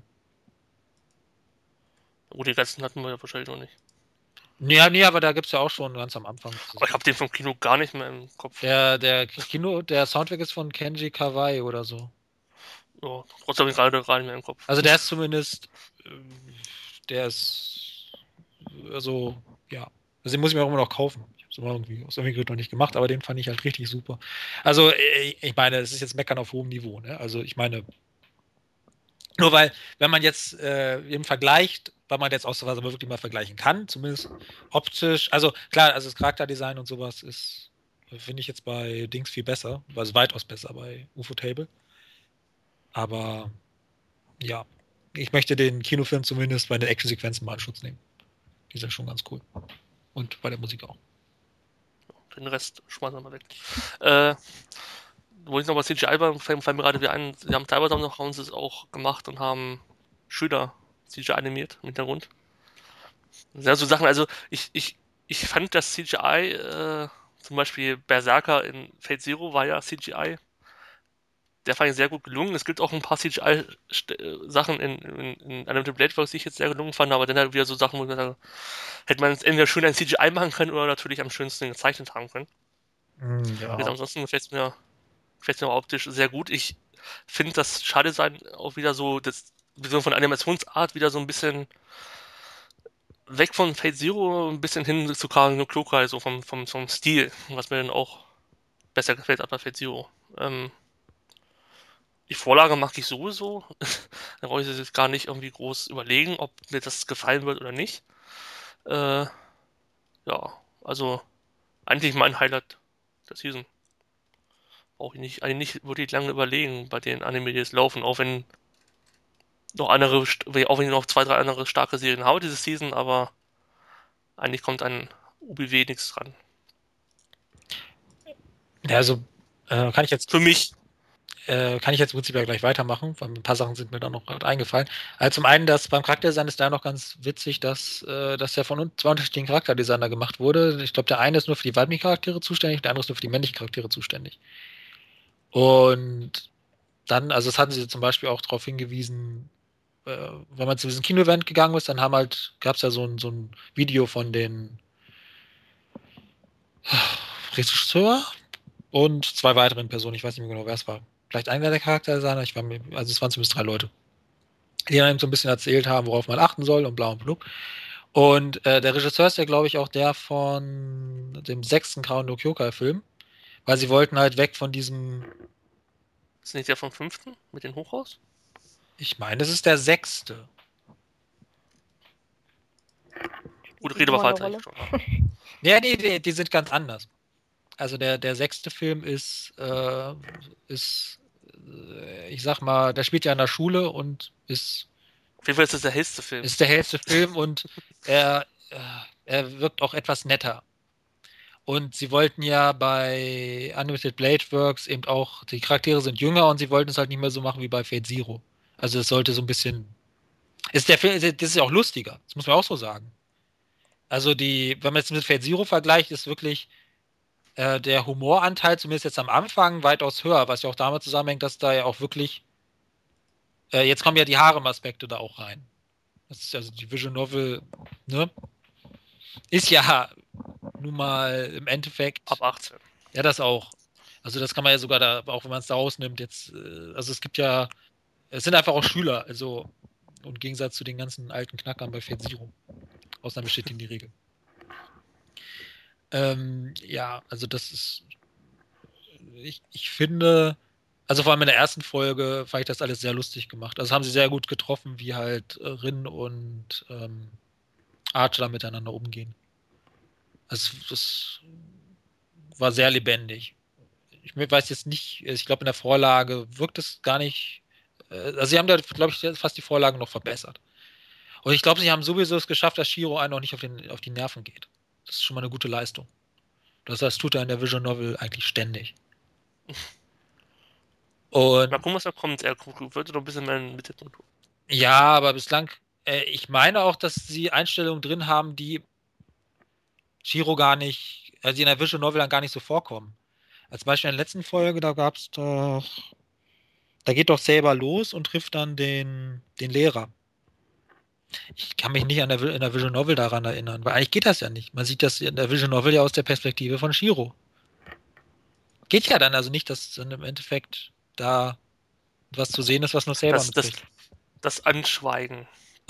Oh, die ganzen hatten wir ja wahrscheinlich noch nicht. Ja, nee, aber da gibt es ja auch schon ganz am Anfang. Aber ich habe den vom Kino gar nicht mehr im Kopf. Der Soundtrack ist von Kenji Kawai oder so. Ja, trotzdem gerade nicht mehr im Kopf. Also der ist zumindest, der ist, also, ja. Also den muss ich mir auch immer noch kaufen. Ich habe es immer irgendwie aus irgendeinem Grund noch nicht gemacht, aber den fand ich halt richtig super. Also, ich meine, es ist jetzt Meckern auf hohem Niveau, ne? Also ich meine, nur weil, wenn man jetzt eben vergleicht, weil man jetzt ausnahmsweise wirklich mal vergleichen kann, zumindest optisch, also klar, also das Charakterdesign und sowas ist, finde ich jetzt bei Dings viel besser, also weitaus besser bei UFO-Table. Aber ja, ich möchte den Kinofilm zumindest bei den Actionsequenzen mal in Schutz nehmen. Die sind schon ganz cool. Und bei der Musik auch. Den Rest schmeißen wir mal weg. Wo ich noch bei CGI war, fallen mir gerade wieder ein, sie haben teilweise noch haben sie es auch gemacht und haben Schüler CGI animiert im Hintergrund. Ja, so Sachen, also ich fand das CGI, zum Beispiel Berserker in Fate Zero war ja CGI. Der fand ich sehr gut gelungen. Es gibt auch ein paar CGI-Sachen in Unlimited Blade Works, die ich jetzt sehr gelungen fand, aber dann halt wieder so Sachen, wo ich mir sage, hätte man es entweder schön ein CGI machen können oder natürlich am schönsten gezeichnet haben können. Ja. Ansonsten gefällt mir optisch sehr gut. Ich finde das Schade-Design auch wieder so, das von Animationsart wieder so ein bisschen weg von Fate Zero, ein bisschen hin zu Karen no Klokai, so vom Stil, was mir dann auch besser gefällt als bei Fate Zero. Die Vorlage mag ich sowieso. Da brauche ich jetzt gar nicht irgendwie groß überlegen, ob mir das gefallen wird oder nicht. Äh, ja, also eigentlich mein Highlight der Season. Brauche ich nicht, eigentlich nicht wirklich lange überlegen bei den Anime, die jetzt laufen, auch wenn auch wenn ich noch 2, 3 andere starke Serien habe diese Season, aber eigentlich kommt an UBW nichts dran. Ja, also kann ich jetzt Für mich. im Prinzip ja gleich weitermachen, weil ein paar Sachen sind mir da noch gerade eingefallen. Also zum einen, dass beim Charakterdesign ist da noch ganz witzig, dass das ja von zwei unterschiedlichen Charakterdesignern gemacht wurde. Ich glaube, der eine ist nur für die weiblichen Charaktere zuständig, der andere ist nur für die männlichen Charaktere zuständig. Und dann, also das hatten sie zum Beispiel auch darauf hingewiesen, wenn man zu diesem Kino-Event gegangen ist, dann gab es ja so ein Video von den Regisseur und zwei weiteren Personen, ich weiß nicht mehr genau, wer es war. Vielleicht einer der Charakterdesigner, also es waren zumindest 3 Leute, die dann eben so ein bisschen erzählt haben, worauf man achten soll und bla und blub. Und der Regisseur ist ja, glaube ich, auch der von dem 6. Grauen no Kyokai-Film, weil sie wollten halt weg von diesem, Ist nicht der vom 5. mit den Hochhaus? ich meine, das ist der 6. Gut, rede aber weiter. Ja, nee, die sind ganz anders. Also der 6. Film ich sag mal, der spielt ja in der Schule und Auf jeden Fall ist das der hellste Film. ist der hellste Film und er wirkt auch etwas netter. Und sie wollten ja bei Unlimited Blade Works eben auch, die Charaktere sind jünger und sie wollten es halt nicht mehr so machen wie bei Fate Zero. Also es sollte so ein bisschen. Der Film, das ist ja auch lustiger, das muss man auch so sagen. Also wenn man jetzt mit Fate Zero vergleicht, ist wirklich der Humoranteil, zumindest jetzt am Anfang, weitaus höher, was ja auch damit zusammenhängt, dass da ja auch wirklich, jetzt kommen ja die Harem-Aspekte da auch rein. Das ist also die Visual Novel, ne? Ist ja nun mal im Endeffekt. Ab 18. Ja, das auch. Also das kann man ja sogar da, auch wenn man es da rausnimmt, jetzt, also es sind einfach auch Schüler, also im Gegensatz zu den ganzen alten Knackern bei Fate Zero. Ausnahme bestätigen die Regel. Ja, also das ist, ich finde, Also vor allem in der ersten Folge fand ich das alles sehr lustig gemacht. Also haben sie sehr gut getroffen, wie halt Rin und Archer da miteinander umgehen. Also das war sehr lebendig. Ich weiß jetzt nicht, ich glaube in der Vorlage wirkt es gar nicht. Also sie haben da, glaube ich, fast die Vorlage noch verbessert. Und ich glaube, sie haben sowieso es geschafft, dass Shiro einen auch nicht auf die Nerven geht. Das ist schon mal eine gute Leistung. Das tut er in der Visual Novel eigentlich ständig. Und Mal gucken, was da kommt. Er wird noch ein bisschen mehr in den Mittelpunkt. ja, aber bislang, ich meine auch, dass sie Einstellungen drin haben, die Shiro gar nicht, also die in der Visual Novel dann gar nicht so vorkommen. Als Beispiel in der letzten Folge, da geht doch Saber los und trifft dann den Lehrer. Ich kann mich nicht in der Visual Novel daran erinnern, weil eigentlich geht das ja nicht. Man sieht das in der Visual Novel ja aus der Perspektive von Shiro. Geht ja dann also nicht, dass dann im Endeffekt da was zu sehen ist, was nur Saber mitkriegt. Das Anschweigen.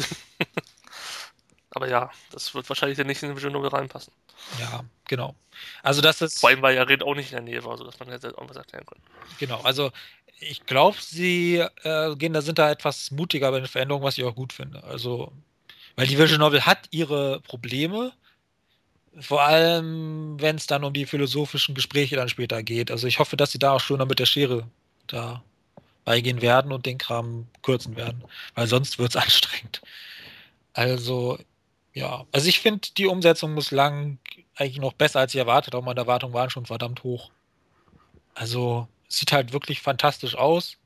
Aber ja, das wird wahrscheinlich dann nicht in den Visual Novel reinpassen. Ja, genau. Also das ist. Vor allem, weil ja Red auch nicht in der Nähe war, sodass man hätte auch was erklären können. Genau, also ich glaube, sie sind da etwas mutiger bei den Veränderungen, was ich auch gut finde. Also, weil die Visual Novel hat ihre Probleme, vor allem wenn es dann um die philosophischen Gespräche dann später geht. Also ich hoffe, dass sie da auch schon mit der Schere da beigehen werden und den Kram kürzen werden, weil sonst wird es anstrengend. Also, ja. Also ich finde die Umsetzung bislang eigentlich noch besser, als ich erwartet habe. Meine Erwartungen waren schon verdammt hoch. Also, sieht halt wirklich fantastisch aus.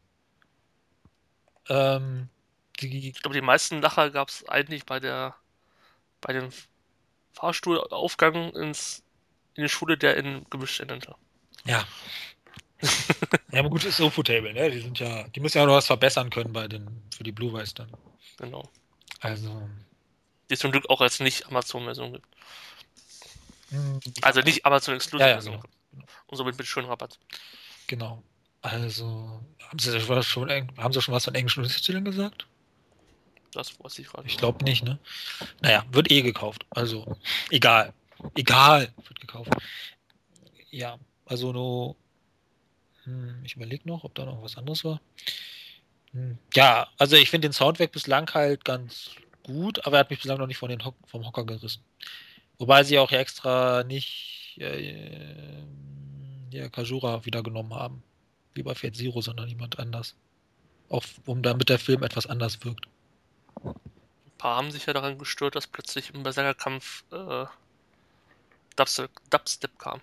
Ähm, Ich glaube, die meisten Lacher gab es eigentlich bei dem Fahrstuhlaufgang in die Schule, der in gemischt endete. ja. Ja, aber gut, ist Ufotable, ne? Die müssen ja noch was verbessern können für die Blu-rays dann. Genau. Also. Die es zum Glück auch als Nicht-Amazon-Version gibt. Hm, Also nicht Amazon-Exclusive-Version. ja, genau. Und somit mit schönem Rabatt. Genau. Also, haben Sie schon was von englischen Untertiteln gesagt? Das weiß ich gerade Ich nicht. glaube nicht, ne? Naja, wird gekauft. Also, egal. Egal, wird gekauft. Ja, also nur. Ich überlege noch, ob da noch was anderes war. Ja, also ich finde den Soundtrack bislang halt ganz gut, aber er hat mich bislang noch nicht vom Hocker gerissen. Wobei sie auch ja extra nicht Kajura wieder genommen haben. Wie bei Fate Zero, sondern jemand anders. Auch damit der Film etwas anders wirkt. Ein paar haben sich ja daran gestört, dass plötzlich im Berserker-Kampf Dubstep kam.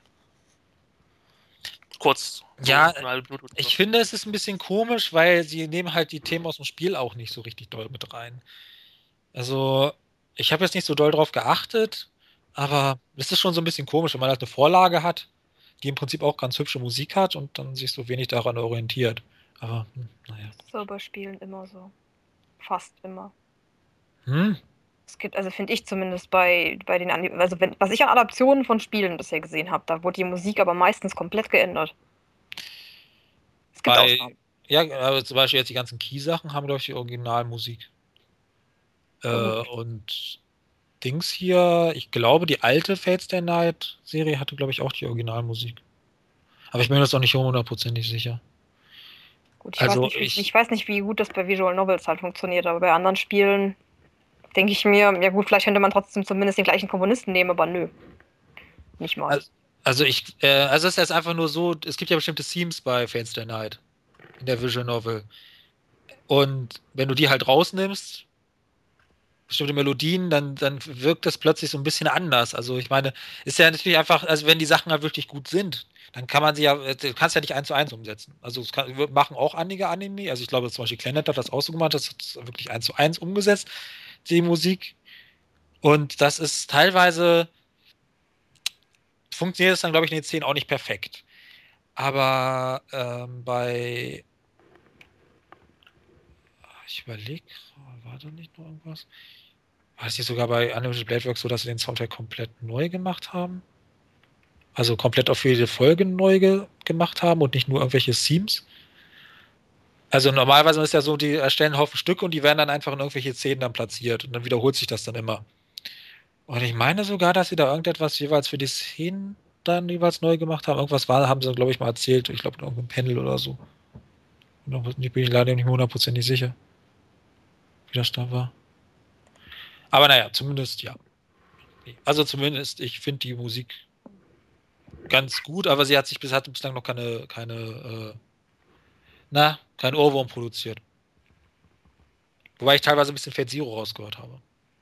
Kurz. So Ja, eine halbe Minute. ich finde, es ist ein bisschen komisch, weil sie nehmen halt die Themen aus dem Spiel auch nicht so richtig doll mit rein. Also, ich habe jetzt nicht so doll drauf geachtet, aber es ist schon so ein bisschen komisch, wenn man halt eine Vorlage hat, die im Prinzip auch ganz hübsche Musik hat und dann sich so wenig daran orientiert. Aber, naja. So bei Spielen immer so. Fast immer. Hm? Es gibt, also finde ich zumindest bei den was ich an Adaptionen von Spielen bisher gesehen habe, da wurde die Musik aber meistens komplett geändert. Es gibt Ausnahmen. Ja, aber zum Beispiel jetzt die ganzen Key-Sachen haben, glaube ich, die Originalmusik. Und Dings hier, ich glaube, die alte Fate Stay Night Serie hatte, glaube ich, auch die Originalmusik. Aber ich bin mir das auch nicht hundertprozentig sicher. Gut, ich weiß nicht, wie gut das bei Visual Novels halt funktioniert, aber bei anderen Spielen denke ich mir, ja gut, vielleicht könnte man trotzdem zumindest den gleichen Komponisten nehmen, aber nö. Nicht mal. Also es ist jetzt einfach nur so, es gibt ja bestimmte Themes bei Fate Stay Night in der Visual Novel. Und wenn du die halt rausnimmst, bestimmte Melodien, dann wirkt das plötzlich so ein bisschen anders. Also ich meine, ist ja natürlich einfach, also wenn die Sachen halt wirklich gut sind, dann kann man sie ja, du kannst ja nicht 1:1 umsetzen. Also machen auch einige Anime, also ich glaube zum Beispiel Clannad hat das auch so gemacht, das hat wirklich 1:1 umgesetzt, die Musik. Und das ist teilweise, funktioniert es dann, glaube ich, in den Szenen auch nicht perfekt. Aber ich überlege, war da nicht noch irgendwas? War es nicht sogar bei Animation Blade Works so, dass sie den Soundtrack komplett neu gemacht haben? Also komplett auf jede Folge neu gemacht haben und nicht nur irgendwelche Themes? Also normalerweise ist ja so, die erstellen einen Haufen Stücke und die werden dann einfach in irgendwelche Szenen dann platziert und dann wiederholt sich das dann immer. Und ich meine sogar, dass sie da irgendetwas jeweils für die Szenen dann jeweils neu gemacht haben. Irgendwas haben sie, glaube ich, mal erzählt. Ich glaube, in irgendeinem Panel oder so. Ich bin leider nicht mehr hundertprozentig sicher, wie das da war. Aber naja, zumindest ja. Also zumindest, ich finde die Musik ganz gut, aber sie hat bislang noch kein Ohrwurm produziert. Wobei ich teilweise ein bisschen Fate Zero rausgehört habe.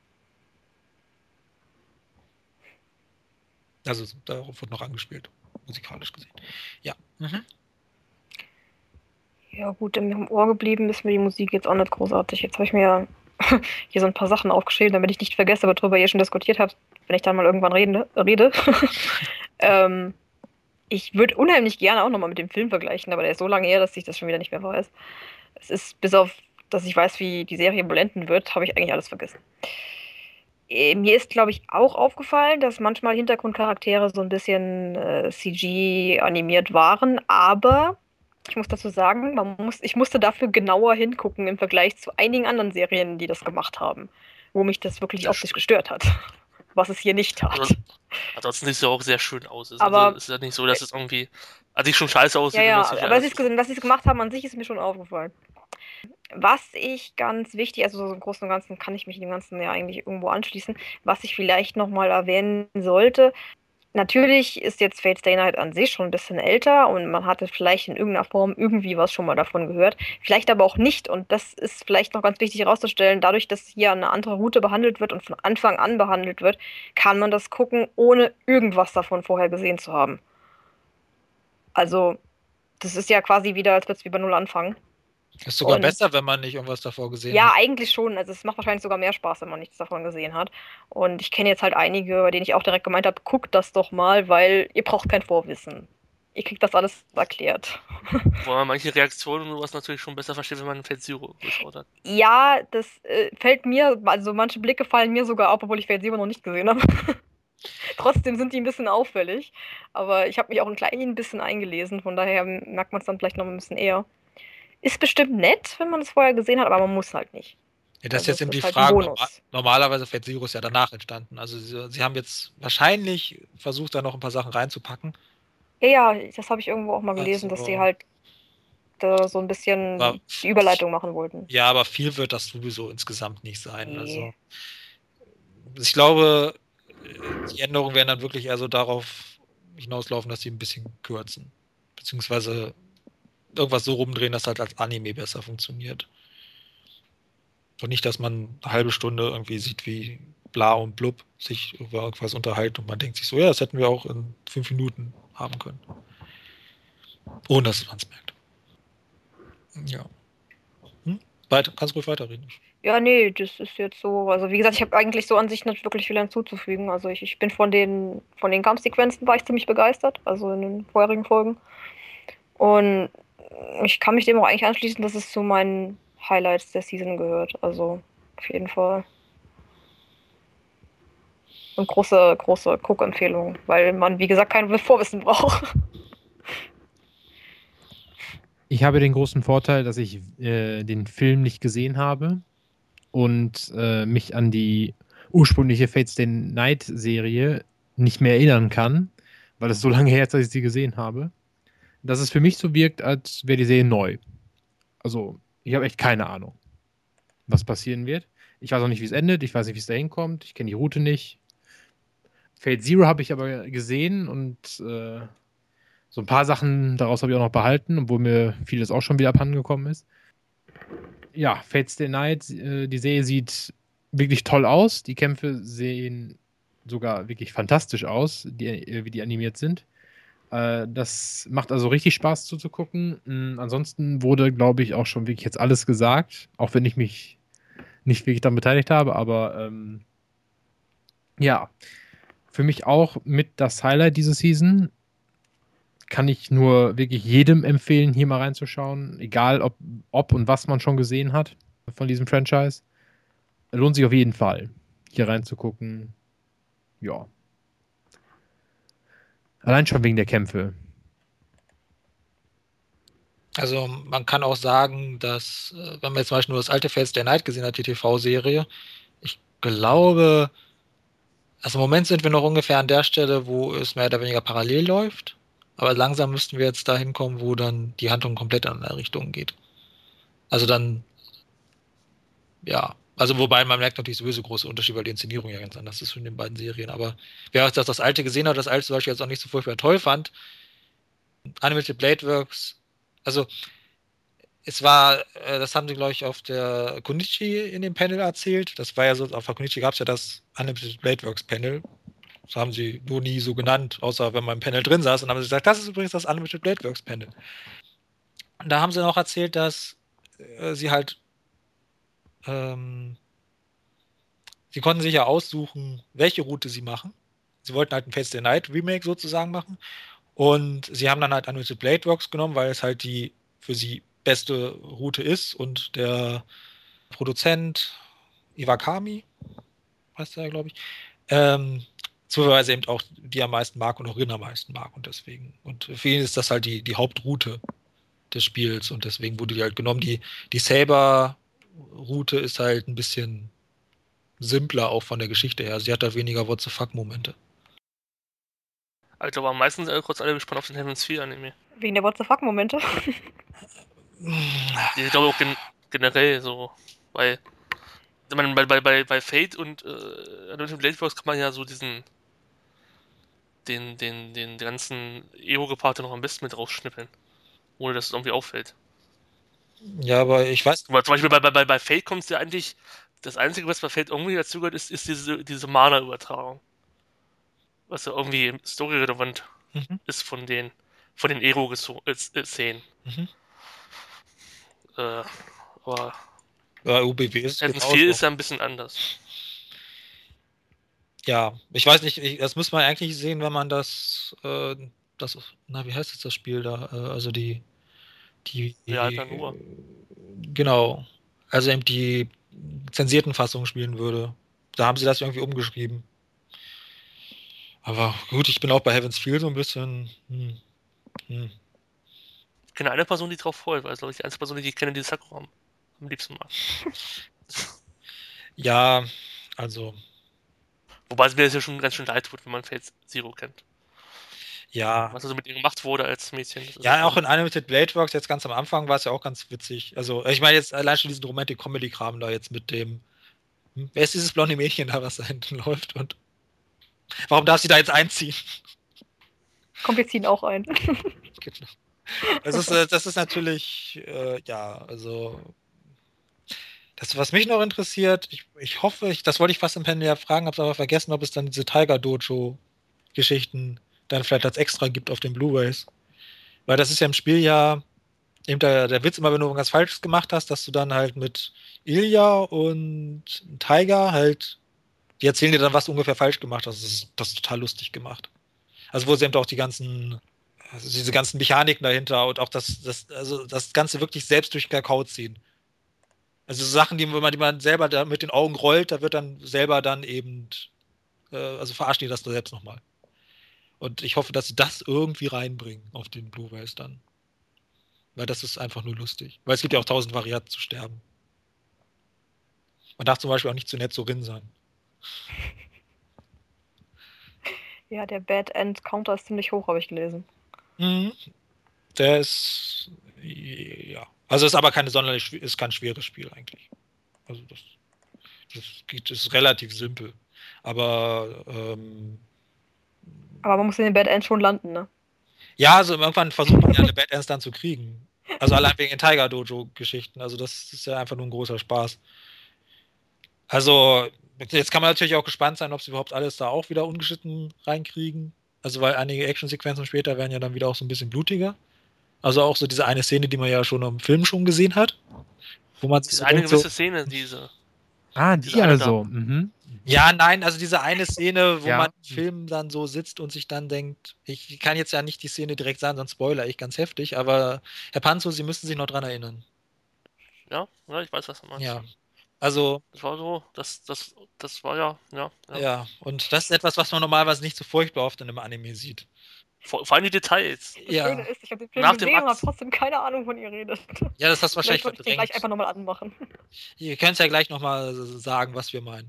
Also darauf wird noch angespielt, musikalisch gesehen. Ja. Ja gut, im Ohr geblieben ist mir die Musik jetzt auch nicht großartig. Jetzt habe ich mir hier so ein paar Sachen aufgeschrieben, damit ich nicht vergesse, worüber ihr schon diskutiert habt, wenn ich dann mal irgendwann rede. Ich würde unheimlich gerne auch nochmal mit dem Film vergleichen, aber der ist so lange her, dass ich das schon wieder nicht mehr weiß. Es ist, bis auf, dass ich weiß, wie die Serie wohl enden wird, habe ich eigentlich alles vergessen. Mir ist, glaube ich, auch aufgefallen, dass manchmal Hintergrundcharaktere so ein bisschen CG animiert waren, aber ich muss dazu sagen, ich musste dafür genauer hingucken im Vergleich zu einigen anderen Serien, die das gemacht haben, wo mich das wirklich optisch gestört hat, was es hier nicht tat. Ansonsten sieht es ja auch sehr schön aus. Aber also, es ist ja nicht so, dass es irgendwie an sich schon scheiße aussieht. ja, wenn man aber was sie es gemacht haben, an sich ist mir schon aufgefallen. Was ich ganz wichtig, also so im Großen und Ganzen kann ich mich dem Ganzen ja eigentlich irgendwo anschließen, was ich vielleicht nochmal erwähnen sollte. Natürlich ist jetzt Fate Stay Night an sich schon ein bisschen älter und man hatte vielleicht in irgendeiner Form irgendwie was schon mal davon gehört. Vielleicht aber auch nicht und das ist vielleicht noch ganz wichtig herauszustellen. Dadurch, dass hier eine andere Route behandelt wird und von Anfang an behandelt wird, kann man das gucken, ohne irgendwas davon vorher gesehen zu haben. Also, das ist ja quasi wieder, als würde es wie bei Null anfangen. Ist sogar Und besser, wenn man nicht irgendwas davor gesehen ja, hat. eigentlich schon. Also es macht wahrscheinlich sogar mehr Spaß, wenn man nichts davon gesehen hat. Und ich kenne jetzt halt einige, bei denen ich auch direkt gemeint habe, guckt das doch mal, weil ihr braucht kein Vorwissen. Ihr kriegt das alles erklärt. Wo man manche Reaktionen und sowas natürlich schon besser versteht, wenn man Fate Zero geschaut hat. Ja, das fällt mir, also manche Blicke fallen mir sogar auf, obwohl ich Fate Zero noch nicht gesehen habe. Trotzdem sind die ein bisschen auffällig. Aber ich habe mich auch ein klein bisschen eingelesen, von daher merkt man es dann vielleicht noch ein bisschen eher. Ist bestimmt nett, wenn man es vorher gesehen hat, aber man muss halt nicht. Ja, das ist Also jetzt eben es die ist halt ein Frage. Bonus. Normalerweise Fate Zero ist ja danach entstanden. Also sie haben jetzt wahrscheinlich versucht, da noch ein paar Sachen reinzupacken. Ja, das habe ich irgendwo auch mal gelesen, dass die halt da so ein bisschen die Überleitung machen wollten. Ja, aber viel wird das sowieso insgesamt nicht sein. Nee. Also ich glaube, die Änderungen werden dann wirklich eher so darauf hinauslaufen, dass sie ein bisschen kürzen. Beziehungsweise irgendwas so rumdrehen, dass halt als Anime besser funktioniert. Und nicht, dass man eine halbe Stunde irgendwie sieht, wie Bla und Blub sich über irgendwas unterhalten und man denkt sich so, ja, das hätten wir auch in 5 Minuten haben können. Ohne dass man es merkt. Ja. Kannst ruhig weiterreden. Ja, nee, das ist jetzt so. Also wie gesagt, ich habe eigentlich so an sich nicht wirklich viel hinzuzufügen. Also ich bin von den Kampfsequenzen war ich ziemlich begeistert, also in den vorherigen Folgen. Und ich kann mich dem auch eigentlich anschließen, dass es zu meinen Highlights der Season gehört. Also auf jeden Fall. Und große Guck-Empfehlung, weil man, wie gesagt, kein Vorwissen braucht. Ich habe den großen Vorteil, dass ich den Film nicht gesehen habe und mich an die ursprüngliche Fate Stay Night Serie nicht mehr erinnern kann, weil es so lange her ist, dass ich sie gesehen habe. Dass es für mich so wirkt, als wäre die Serie neu. Also, ich habe echt keine Ahnung, was passieren wird. Ich weiß auch nicht, wie es endet. Ich weiß nicht, wie es da hinkommt. Ich kenne die Route nicht. Fate Zero habe ich aber gesehen und so ein paar Sachen daraus habe ich auch noch behalten, obwohl mir vieles auch schon wieder abhandengekommen ist. Ja, Fate Stay Night, die Serie sieht wirklich toll aus. Die Kämpfe sehen sogar wirklich fantastisch aus, wie die animiert sind. Das macht also richtig Spaß zuzugucken. Ansonsten wurde, glaube ich, auch schon wirklich jetzt alles gesagt, auch wenn ich mich nicht wirklich daran beteiligt habe, aber ja, für mich auch mit das Highlight diese Season. Kann ich nur wirklich jedem empfehlen, hier mal reinzuschauen, egal ob und was man schon gesehen hat von diesem Franchise. Lohnt sich auf jeden Fall, hier reinzugucken. Ja. Allein schon wegen der Kämpfe. Also man kann auch sagen, dass, wenn man jetzt zum Beispiel nur das alte Fate Stay Night gesehen hat, die TV-Serie, ich glaube, also im Moment sind wir noch ungefähr an der Stelle, wo es mehr oder weniger parallel läuft. Aber langsam müssten wir jetzt dahin kommen, wo dann die Handlung komplett in eine Richtung geht. Also dann, ja, also wobei man merkt natürlich sowieso große Unterschiede, weil die Inszenierung ja ganz anders ist zwischen den beiden Serien. Aber wer das alte gesehen hat, das alte zum Beispiel jetzt auch nicht so furchtbar toll fand, Animated Blade Works, also es war, das haben sie, glaube ich, auf der Konichi in dem Panel erzählt. Das war ja so, auf der Konichi gab es ja das Unlimited Blade Works Panel. Das haben sie nur nie so genannt, außer wenn man im Panel drin saß. Und dann haben sie gesagt, das ist übrigens das Unlimited Blade Works Panel. Und da haben sie noch erzählt, dass sie halt, sie konnten sich ja aussuchen, welche Route sie machen. Sie wollten halt ein Fates Stay Night Remake sozusagen machen. Und sie haben dann halt Unlimited Blade Works genommen, weil es halt die für sie beste Route ist. Und der Produzent Iwakami, heißt er, glaube ich, zufälligerweise eben auch die am meisten mag und auch Rin am meisten mag. Und deswegen, und für ihn ist das halt die Hauptroute des Spiels. Und deswegen wurde die halt genommen. Die Saber-Route ist halt ein bisschen simpler auch von der Geschichte her. Sie hat da weniger What the fuck-Momente. Also ich glaube, am meisten sind kurz alle gespannt auf den Heaven's 4 Anime. Wegen der What the fuck-Momente. Ich glaube auch generell so, weil ich meine, bei Fate und Unlimited Blade Works kann man ja so den ganzen Ego-Part noch am besten mit rausschnippeln, ohne dass es irgendwie auffällt. Ja, aber ich weiß. Aber zum Beispiel bei Fate kommt es ja eigentlich, das Einzige, was bei Fate irgendwie dazu gehört, ist diese Mana-Übertragung. Was ja irgendwie storyrelevant ist von den Ego-Szenen. Aber Ja, UBW ist Heaven's genauso. 4 ist ja ein bisschen anders. Ja, ich weiß nicht, das muss man eigentlich sehen, wenn man das, wie heißt jetzt das Spiel da? Also Ja, halt dann nur. genau, also eben die zensierten Fassungen spielen würde. Da haben sie das irgendwie umgeschrieben. Aber gut, ich bin auch bei Heaven's Feel so ein bisschen. Ich kenne eine Person, die drauf freut, weil es, glaube ich, die einzige Person, die ich kenne, die Sakura am liebsten mag. Ja, also. Wobei es mir das ja schon ganz schön leid tut, wenn man Fate Zero kennt. Ja. Was also mit ihr gemacht wurde als Mädchen. Ja, auch in Unlimited Blade Works, jetzt ganz am Anfang, war es ja auch ganz witzig. Also, ich meine jetzt allein schon diesen Romantic-Comedy-Kram da jetzt mit dem. Wer ist dieses blonde Mädchen da, was da hinten läuft? Und warum darf sie da jetzt einziehen? Kommt, wir ziehen auch ein. Genau. Das ist natürlich, ja, also. Das, was mich noch interessiert, ich hoffe, das wollte ich fast im Panel ja fragen, hab's aber vergessen, ob es dann diese Tiger Dojo-Geschichten dann vielleicht als extra gibt auf den Blu-rays. Weil das ist ja im Spiel ja eben der Witz immer, wenn du irgendwas Falsches gemacht hast, dass du dann halt mit Ilya und Tiger halt, die erzählen dir dann, was du ungefähr falsch gemacht hast. Das ist total lustig gemacht. Also wo sie eben auch also diese ganzen Mechaniken dahinter und auch also das Ganze wirklich selbst durch Kakao ziehen. Also so Sachen, die man selber da mit den Augen rollt, da wird dann selber dann eben, also verarschen die das da selbst nochmal. Und ich hoffe, dass sie das irgendwie reinbringen auf den Blu-rays dann. Weil das ist einfach nur lustig. Weil es gibt ja auch 1000 Varianten zu sterben. Man darf zum Beispiel auch nicht zu nett zu Rin sein. Ja, der Bad End Counter ist ziemlich hoch, habe ich gelesen. Mhm. Der ist, ja. Also ist aber ist kein schweres Spiel eigentlich. Also das ist relativ simpel. Aber man muss in den Bad End schon landen, ne? ja, also irgendwann versucht man ja eine Bad Ends dann zu kriegen. Also allein wegen den Tiger Dojo-Geschichten. Also das ist ja einfach nur ein großer Spaß. Also jetzt kann man natürlich auch gespannt sein, ob sie überhaupt alles da auch wieder ungeschnitten reinkriegen. Also weil einige Actionsequenzen später werden ja dann wieder auch so ein bisschen blutiger. Also auch so diese eine Szene, die man ja schon im Film schon gesehen hat. Wo man sich Diese so eine denkt, gewisse Szene, diese. Die Diese eine also. Mhm. ja, nein, also diese eine Szene, wo Ja. man im Film dann so sitzt und sich dann denkt, ich kann jetzt ja nicht die Szene direkt sagen, sonst spoiler ich ganz heftig, aber Herr Panzo, Sie müssen sich noch dran erinnern. Ja, ich weiß, was du meinst. Ja, also, Das war so, das war ja. ja, und das ist etwas, was man normalerweise nicht so furchtbar oft in einem Anime sieht. Vor allem die Details. Das Schöne ist, ich habe den Film Nach dem gesehen und habe Akt. trotzdem keine Ahnung, von ihr redet. Ja, das hast du wahrscheinlich Vielleicht sollte ich den verdrängt. gleich einfach nochmal anmachen. Ihr könnt ja gleich nochmal sagen, was wir meinen.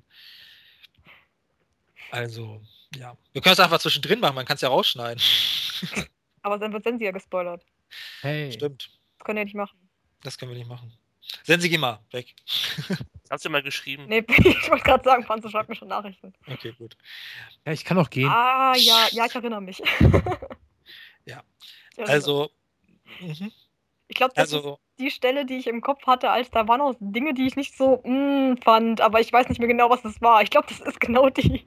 Also, ja. Wir können es einfach zwischendrin machen, man kann es ja rausschneiden. Aber dann wird Sensi ja gespoilert. Hey. Stimmt, Das können wir ja nicht machen. das können wir nicht machen. Sensi, geh mal weg. Hast du mal geschrieben? Nee, ich wollte gerade sagen, Panzer schreibt mir schon Nachrichten. Okay, gut. Ja, ich kann auch gehen. Ah, ja, ich erinnere mich. Ja. Ja, Also, ich glaube, das ist also, die Stelle, die ich im Kopf hatte, als da waren auch Dinge, die ich nicht so fand, aber ich weiß nicht mehr genau, was das war. Ich glaube, das ist genau die.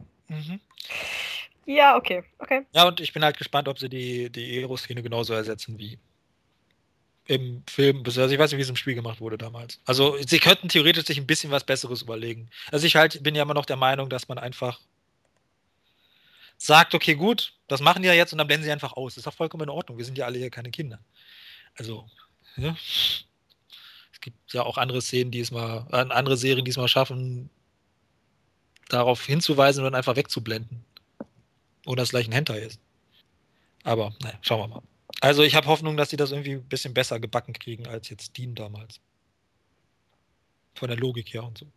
Ja, okay. ja, und ich bin halt gespannt, ob sie die Ero-Szene genauso ersetzen wie im Film. Also ich weiß nicht, wie es im Spiel gemacht wurde damals. Also sie könnten theoretisch sich ein bisschen was Besseres überlegen. Also ich halt bin ja immer noch der Meinung, dass man einfach sagt, okay, gut, das machen die ja jetzt und dann blenden sie einfach aus. Das ist doch vollkommen in Ordnung. Wir sind ja alle hier keine Kinder. Also, ja. Es gibt ja auch andere Szenen, andere Serien, die es mal schaffen, darauf hinzuweisen und dann einfach wegzublenden. Oder es gleich ein Hentai ist. Aber, naja, schauen wir mal. Also ich habe Hoffnung, dass sie das irgendwie ein bisschen besser gebacken kriegen als jetzt Dean damals. Von der Logik her und so.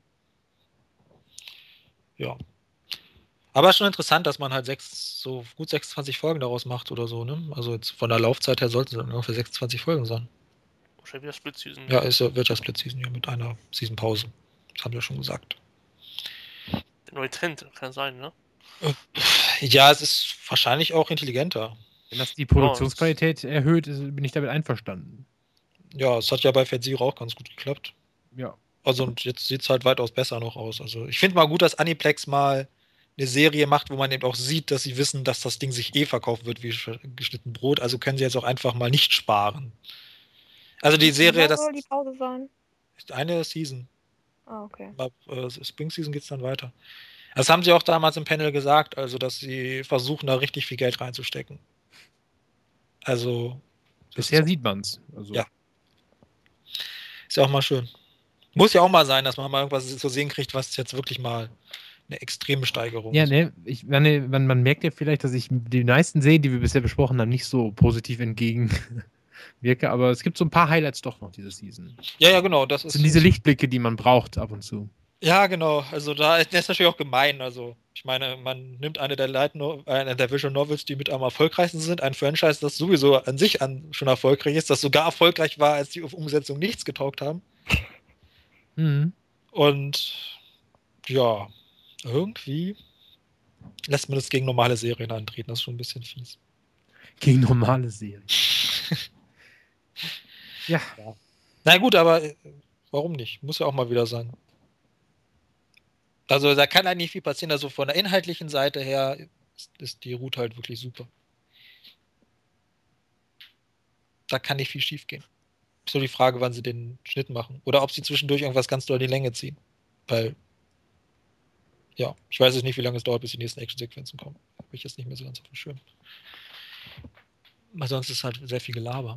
Ja. Aber schon interessant, dass man halt so gut 26 Folgen daraus macht oder so, ne? Also jetzt von der Laufzeit her sollten es dann ungefähr 26 Folgen sein. Wahrscheinlich wieder Split Season. Ja, wird ja Split Season, ja, mit einer Season-Pause. Das haben wir schon gesagt. Der neue Trend, kann sein, ne? Ja, es ist wahrscheinlich auch intelligenter. Wenn das die Produktionsqualität erhöht, bin ich damit einverstanden. Ja, es hat ja bei Fat Zero auch ganz gut geklappt. Ja. Also und jetzt sieht es halt weitaus besser noch aus. Also ich finde mal gut, dass Aniplex mal eine Serie macht, wo man eben auch sieht, dass sie wissen, dass das Ding sich eh verkauft wird wie geschnitten Brot. Also können sie jetzt auch einfach mal nicht sparen. Also die Serie, Was soll die Pause sein? ist eine Season. Ah, okay. Ab Spring Season geht es dann weiter. Das haben sie auch damals im Panel gesagt, also dass sie versuchen, da richtig viel Geld reinzustecken. Also Bisher sieht man's. Also. Ja. Ist ja auch mal schön. Muss ja auch mal sein, dass man mal irgendwas zu sehen kriegt, was jetzt wirklich mal eine extreme Steigerung Ja, ist. ne, man merkt ja vielleicht, dass ich die meisten Serien, die wir bisher besprochen haben, nicht so positiv entgegenwirke, aber es gibt so ein paar Highlights doch noch diese Season. Ja, genau. Das sind diese Lichtblicke, die man braucht ab und zu. Ja, genau. Also da ist natürlich auch gemein. Also ich meine, man nimmt eine der Visual Novels, die mit am erfolgreichsten sind, ein Franchise, das sowieso an sich schon erfolgreich ist, das sogar erfolgreich war, als die auf Umsetzung nichts getaugt haben. Und ja, irgendwie lässt man das gegen normale Serien antreten. Das ist schon ein bisschen fies. Gegen normale Serien. Ja. Na gut, aber warum nicht? Muss ja auch mal wieder sein. Also da kann eigentlich nicht viel passieren. Also von der inhaltlichen Seite her ist die Route halt wirklich super. Da kann nicht viel schief gehen. Ist so die Frage, wann sie den Schnitt machen. Oder ob sie zwischendurch irgendwas ganz doll in die Länge ziehen. Weil, ja, ich weiß jetzt nicht, wie lange es dauert, bis die nächsten Actionsequenzen kommen. Habe ich jetzt nicht mehr so ganz auf dem Schirm. Weil sonst ist halt sehr viel Gelaber.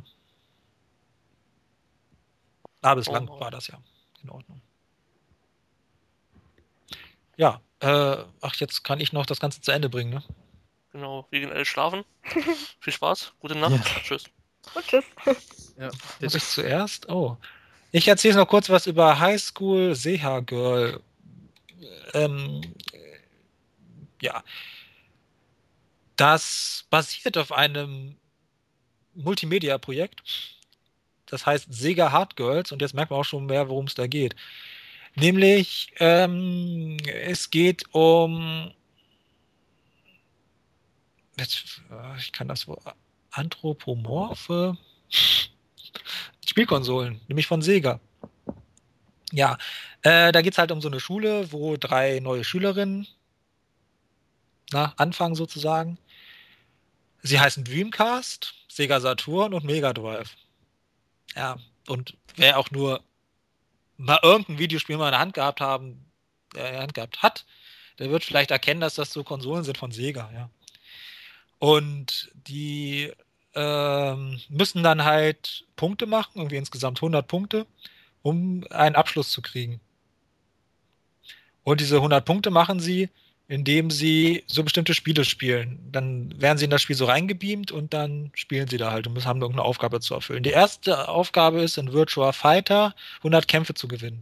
Aber bislang war das ja in Ordnung. Ja, jetzt kann ich noch das Ganze zu Ende bringen, ne? Genau, wir gehen alle schlafen. Viel Spaß, gute Nacht, Ja. Tschüss. Und tschüss. Ja. Muss ich zuerst? Oh. Ich erzähle noch kurz was über High School Seha Girl. Ja. Das basiert auf einem Multimedia-Projekt. Das heißt Sega Hard Girls und jetzt merkt man auch schon mehr, worum es da geht. Nämlich, es geht um ich kann das wohl anthropomorphe Spielkonsolen, nämlich von Sega. Ja, da geht es halt um so eine Schule, wo 3 neue Schülerinnen anfangen sozusagen. Sie heißen Dreamcast, Sega Saturn und Mega Drive. Ja, und wer auch nur mal irgendein Videospiel mal in der Hand gehabt hat, der wird vielleicht erkennen, dass das so Konsolen sind von Sega, ja. Und die müssen dann halt Punkte machen, irgendwie insgesamt 100 Punkte, um einen Abschluss zu kriegen. Und diese 100 Punkte machen sie, indem sie so bestimmte Spiele spielen. Dann werden sie in das Spiel so reingebeamt und dann spielen sie da halt und haben irgendeine Aufgabe zu erfüllen. Die erste Aufgabe ist in Virtua Fighter 100 Kämpfe zu gewinnen.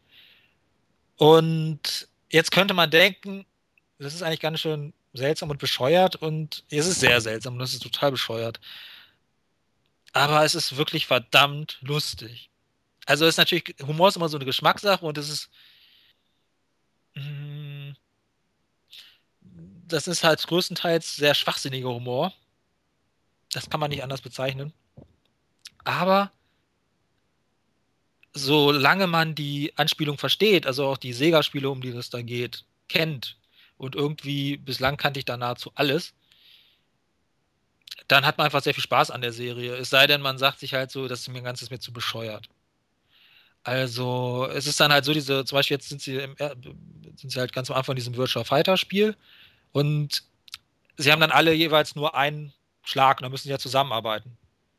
Und jetzt könnte man denken, das ist eigentlich ganz schön seltsam und bescheuert und es ist sehr seltsam und es ist total bescheuert. Aber es ist wirklich verdammt lustig. Also ist natürlich, Humor ist immer so eine Geschmackssache und das ist halt größtenteils sehr schwachsinniger Humor. Das kann man nicht anders bezeichnen. Aber solange man die Anspielung versteht, also auch die Sega-Spiele, um die es da geht, kennt und irgendwie, bislang kannte ich da nahezu alles, dann hat man einfach sehr viel Spaß an der Serie. Es sei denn, man sagt sich halt so, das ist mir Ganzes mir zu bescheuert. Also, es ist dann halt so, zum Beispiel jetzt sind sie halt ganz am Anfang in diesem Virtua Fighter Spiel und sie haben dann alle jeweils nur einen Schlag und dann müssen sie ja zusammenarbeiten.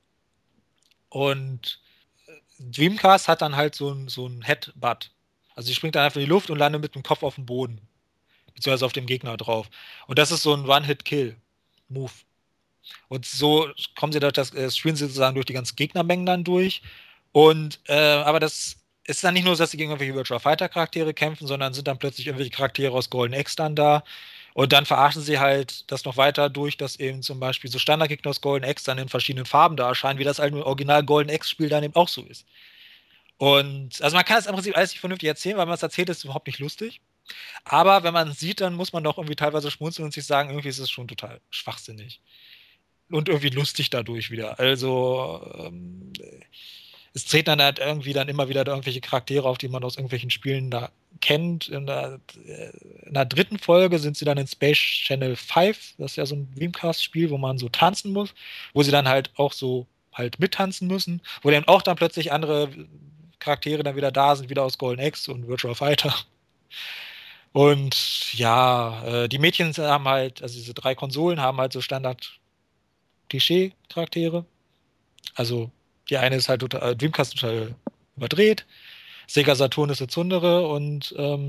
Und Dreamcast hat dann halt so ein Headbutt. Also sie springt dann einfach in die Luft und landet mit dem Kopf auf dem Boden, beziehungsweise auf dem Gegner drauf. Und das ist so ein One-Hit-Kill-Move. Und so kommen sie spielen sie sozusagen durch die ganzen Gegnermengen dann durch. Und aber das ist dann nicht nur, dass sie gegen irgendwelche Virtua Fighter Charaktere kämpfen, sondern sind dann plötzlich irgendwelche Charaktere aus Golden Axe dann da. Und dann verarschen sie halt das noch weiter durch, dass eben zum Beispiel so Standardgegner aus Golden Axe dann in verschiedenen Farben da erscheinen, wie das halt im Original Golden Axe-Spiel dann eben auch so ist. Und also man kann es im Prinzip alles nicht vernünftig erzählen, weil man es erzählt, ist überhaupt nicht lustig. Aber wenn man es sieht, dann muss man doch irgendwie teilweise schmunzeln und sich sagen, irgendwie ist es schon total schwachsinnig. Und irgendwie lustig dadurch wieder. Also, es treten dann halt irgendwie dann immer wieder irgendwelche Charaktere auf, die man aus irgendwelchen Spielen da kennt. In der dritten Folge sind sie dann in Space Channel 5, das ist ja so ein Dreamcast-Spiel, wo man so tanzen muss, wo sie dann halt auch so halt mittanzen müssen, wo dann auch dann plötzlich andere Charaktere dann wieder da sind, wieder aus Golden Axe und Virtua Fighter. Und ja, die Mädchen haben halt, also diese 3 Konsolen haben halt so Standard-Klischee-Charaktere. Also die eine ist halt total, Dreamcast total überdreht, Sega Saturn ist eine Zundere und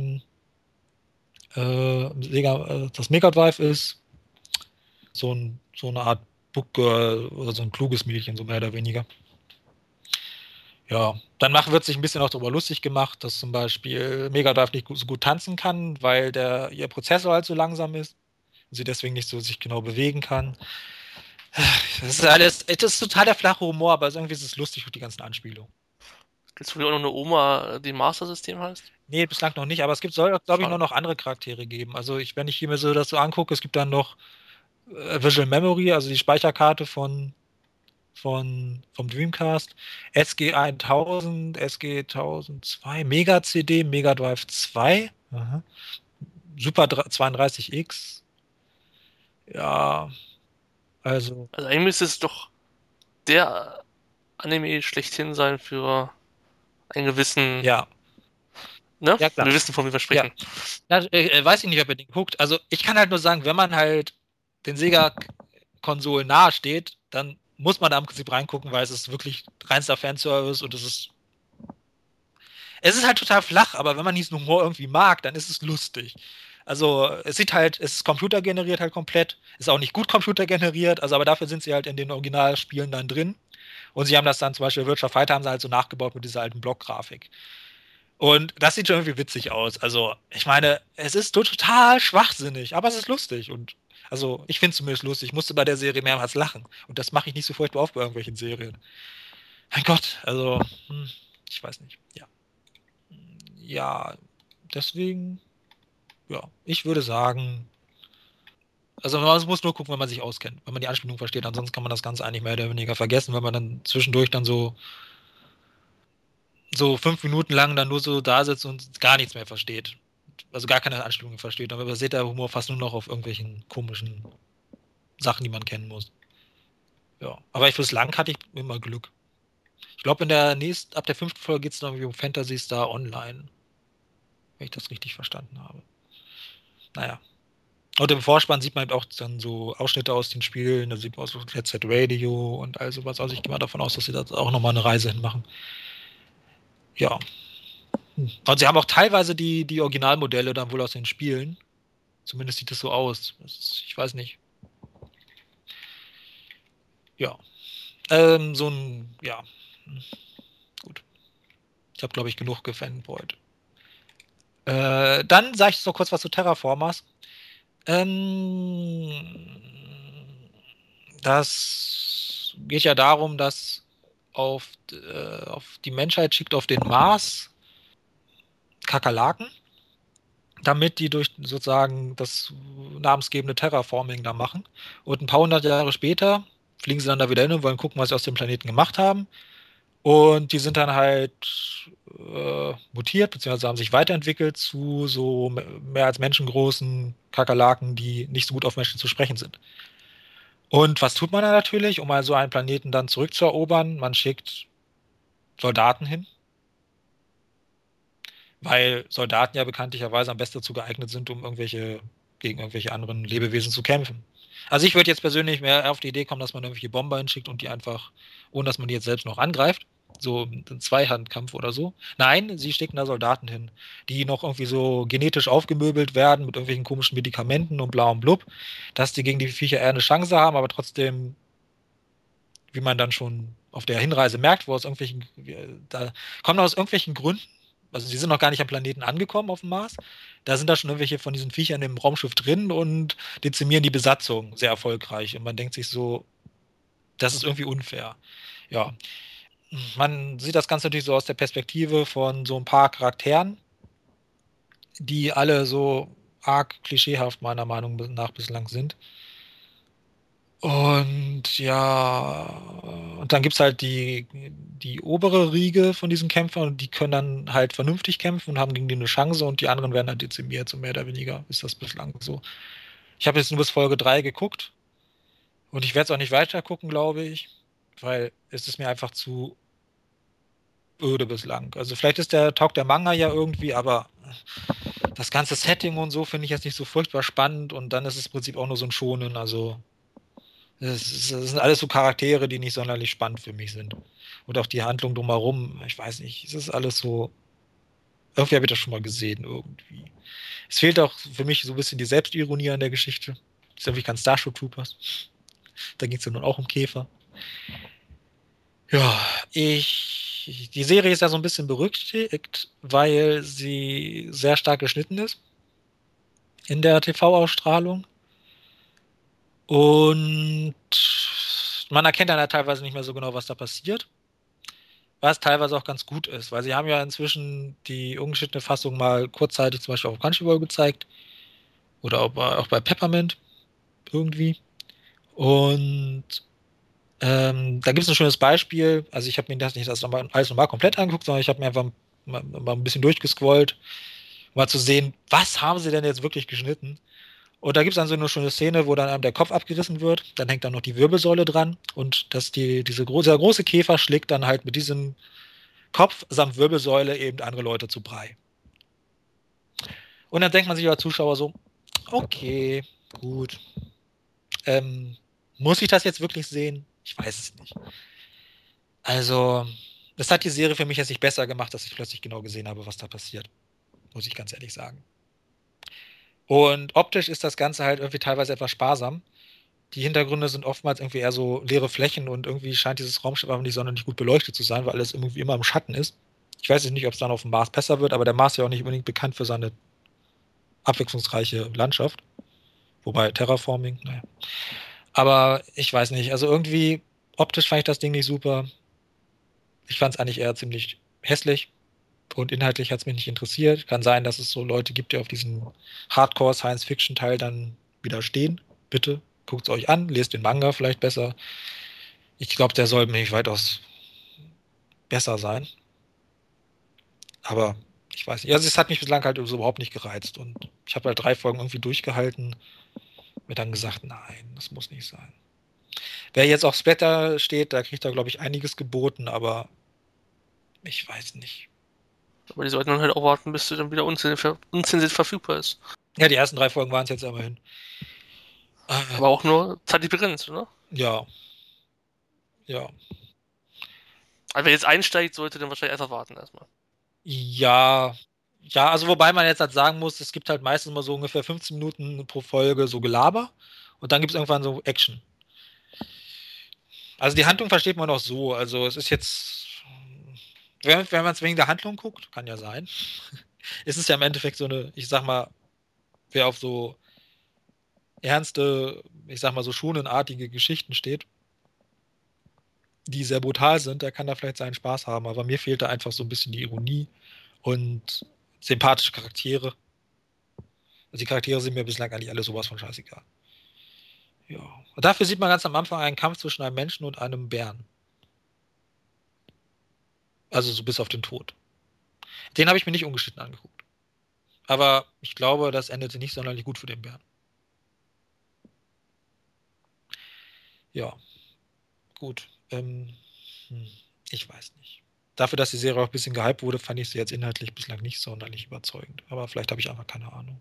das Mega Drive ist so eine Art Book Girl oder so ein kluges Mädchen, so mehr oder weniger. Ja, dann wird sich ein bisschen auch darüber lustig gemacht, dass zum Beispiel Mega Drive nicht so gut tanzen kann, weil ihr Prozessor halt so langsam ist und sie deswegen nicht so sich genau bewegen kann. Das ist total der flache Humor, aber irgendwie ist es lustig durch die ganzen Anspielungen. Gibt es wohl auch noch eine Oma, die Master System heißt? Nee, bislang noch nicht, aber soll, glaube ich, Schade. noch andere Charaktere geben. Also wenn ich hier mir so das so angucke, es gibt dann noch Visual Memory, also die Speicherkarte vom Dreamcast, SG-1000, SG-1002, Mega-CD, Mega Drive 2, aha. Super 32X, ja, also, Also eigentlich müsste es doch der Anime schlechthin sein für einen gewissen, ja, ne? ja klar, Wir wissen, von wem wir ja. sprechen. Na, weiß ich nicht, ob ihr den guckt. Also ich kann halt nur sagen, wenn man halt den Sega-Konsolen nahe steht, dann muss man da im Prinzip reingucken, weil es ist wirklich reinster Fanservice und es ist halt total flach, aber wenn man diesen Humor irgendwie mag, dann ist es lustig. Also es ist computergeneriert halt komplett, ist auch nicht gut computergeneriert, also aber dafür sind sie halt in den Originalspielen dann drin. Und sie haben das dann zum Beispiel Virtua Fighter haben sie halt so nachgebaut mit dieser alten Blockgrafik. Und das sieht schon irgendwie witzig aus. Also, ich meine, es ist total schwachsinnig, aber es ist lustig. Und also, ich finde es zumindest lustig. Ich musste bei der Serie mehrmals lachen. Und das mache ich nicht so furchtbar oft bei irgendwelchen Serien. Mein Gott, also, ich weiß nicht. Ja. Ja, deswegen, ja, ich würde sagen, also man muss nur gucken, wenn man sich auskennt, wenn man die Anspielung versteht. Ansonsten kann man das Ganze eigentlich mehr oder weniger vergessen, wenn man dann zwischendurch dann so 5 Minuten lang dann nur so da sitzt und gar nichts mehr versteht. Also gar keine Anspielungen versteht. Aber basiert der Humor fast nur noch auf irgendwelchen komischen Sachen, die man kennen muss. Ja. Aber bislang hatte ich immer Glück. Ich glaube, ab der 5. Folge geht es dann irgendwie um Phantasy Star Online. Wenn ich das richtig verstanden habe. Naja. Und im Vorspann sieht man halt auch dann so Ausschnitte aus den Spielen. Da sieht man auch so Jet Set Radio und all sowas. Also ich gehe mal davon aus, dass sie da auch nochmal eine Reise hinmachen. Ja. Und sie haben auch teilweise die Originalmodelle dann wohl aus den Spielen. Zumindest sieht es so aus. Ich weiß nicht. Ja. Ja. Gut. Ich habe, glaube ich, genug gefanboyt. Dann sage ich noch kurz was zu Terraformers. Das geht ja darum, dass auf die Menschheit schickt auf den Mars Kakerlaken, damit die durch sozusagen das namensgebende Terraforming da machen. Und ein paar hundert Jahre später fliegen sie dann da wieder hin und wollen gucken, was sie aus dem Planeten gemacht haben. Und die sind dann halt mutiert, beziehungsweise haben sich weiterentwickelt zu so mehr als menschengroßen Kakerlaken, die nicht so gut auf Menschen zu sprechen sind. Und was tut man da natürlich, um mal so einen Planeten dann zurückzuerobern? Man schickt Soldaten hin, weil Soldaten ja bekanntlicherweise am besten dazu geeignet sind, um gegen irgendwelche anderen Lebewesen zu kämpfen. Also ich würde jetzt persönlich mehr auf die Idee kommen, dass man irgendwelche Bomber hinschickt und die einfach, ohne dass man die jetzt selbst noch angreift, so einen Zweihandkampf oder so. Nein, sie schicken da Soldaten hin, die noch irgendwie so genetisch aufgemöbelt werden mit irgendwelchen komischen Medikamenten und bla und blub, dass die gegen die Viecher eher eine Chance haben, aber trotzdem, wie man dann schon auf der Hinreise merkt, da kommen aus irgendwelchen Gründen, also sie sind noch gar nicht am Planeten angekommen auf dem Mars, da sind da schon irgendwelche von diesen Viechern im Raumschiff drin und dezimieren die Besatzung sehr erfolgreich. Und man denkt sich so, das ist irgendwie unfair. Ja, man sieht das Ganze natürlich so aus der Perspektive von so ein paar Charakteren, die alle so arg klischeehaft meiner Meinung nach bislang sind. Und ja, und dann gibt es halt die obere Riege von diesen Kämpfern und die können dann halt vernünftig kämpfen und haben gegen die eine Chance und die anderen werden halt dezimiert, so mehr oder weniger ist das bislang so. Ich habe jetzt nur bis Folge 3 geguckt und ich werde es auch nicht weiter gucken, glaube ich, weil es ist mir einfach zu öde bislang. Also vielleicht taugt der Manga ja irgendwie, aber das ganze Setting und so finde ich jetzt nicht so furchtbar spannend und dann ist es im Prinzip auch nur so ein Shonen, also das sind alles so Charaktere, die nicht sonderlich spannend für mich sind. Und auch die Handlung drumherum, ich weiß nicht, es ist alles so. Irgendwie habe ich das schon mal gesehen, irgendwie. Es fehlt auch für mich so ein bisschen die Selbstironie an der Geschichte. Das ist irgendwie kein Starship Troopers. Da ging es ja nun auch um Käfer. Ja, die Serie ist ja so ein bisschen berüchtigt, weil sie sehr stark geschnitten ist in der TV-Ausstrahlung. Und man erkennt dann halt teilweise nicht mehr so genau, was da passiert. Was teilweise auch ganz gut ist, weil sie haben ja inzwischen die ungeschnittene Fassung mal kurzzeitig zum Beispiel auf Crunchyroll gezeigt. Oder auch bei Peppermint irgendwie. Und da gibt es ein schönes Beispiel. Also ich habe mir das nicht alles nochmal komplett angeguckt, sondern ich habe mir einfach mal ein bisschen durchgescrollt, um mal zu sehen, was haben sie denn jetzt wirklich geschnitten. Und da gibt es dann so eine schöne Szene, wo dann einem der Kopf abgerissen wird. Dann hängt dann noch die Wirbelsäule dran. Und dieser große Käfer schlägt dann halt mit diesem Kopf samt Wirbelsäule eben andere Leute zu Brei. Und dann denkt man sich als Zuschauer so, okay, gut. Ähm, muss ich das jetzt wirklich sehen? Ich weiß es nicht. Also, das hat die Serie für mich jetzt nicht besser gemacht, dass ich plötzlich genau gesehen habe, was da passiert. Muss ich ganz ehrlich sagen. Und optisch ist das Ganze halt irgendwie teilweise etwas sparsam. Die Hintergründe sind oftmals irgendwie eher so leere Flächen und irgendwie scheint dieses Raumschiff aber nicht sonderlich gut beleuchtet zu sein, weil alles irgendwie immer im Schatten ist. Ich weiß jetzt nicht, ob es dann auf dem Mars besser wird, aber der Mars ist ja auch nicht unbedingt bekannt für seine abwechslungsreiche Landschaft. Wobei Terraforming, naja. Aber ich weiß nicht, also irgendwie optisch fand ich das Ding nicht super. Ich fand es eigentlich eher ziemlich hässlich und inhaltlich hat es mich nicht interessiert. Kann sein, dass es so Leute gibt, die auf diesen Hardcore-Science-Fiction-Teil dann wieder stehen. Bitte guckt es euch an, lest den Manga vielleicht besser. Ich glaube, der soll nämlich weitaus besser sein. Aber ich weiß nicht. Also es hat mich bislang halt so überhaupt nicht gereizt. Und ich habe halt 3 Folgen irgendwie durchgehalten. Mir dann gesagt, nein, das muss nicht sein. Wer jetzt auf Splatter steht, da kriegt er, glaube ich, einiges geboten, aber ich weiß nicht. Aber die sollten dann halt auch warten, bis sie dann wieder unzensiert verfügbar ist. Ja, die ersten 3 Folgen waren es jetzt immerhin. Aber auch nur zeitlich begrenzt, oder? Ja, ja. Also wer jetzt einsteigt, sollte dann wahrscheinlich einfach warten erstmal. Ja, ja, also wobei man jetzt halt sagen muss, es gibt halt meistens mal so ungefähr 15 Minuten pro Folge so Gelaber und dann gibt es irgendwann so Action. Also die Handlung versteht man auch so. Also es ist jetzt, wenn man es wegen der Handlung guckt, kann ja sein, ist es ja im Endeffekt so eine, ich sag mal, wer auf so ernste, ich sag mal so schonenartige Geschichten steht, die sehr brutal sind, der kann da vielleicht seinen Spaß haben. Aber mir fehlte einfach so ein bisschen die Ironie und sympathische Charaktere. Also die Charaktere sind mir bislang eigentlich alle sowas von scheißegal. Ja. Und dafür sieht man ganz am Anfang einen Kampf zwischen einem Menschen und einem Bären. Also so bis auf den Tod. Den habe ich mir nicht ungeschnitten angeguckt. Aber ich glaube, das endete nicht sonderlich gut für den Bären. Ja, gut. Ich weiß nicht. Dafür, dass die Serie auch ein bisschen gehypt wurde, fand ich sie jetzt inhaltlich bislang nicht sonderlich überzeugend. Aber vielleicht habe ich einfach keine Ahnung.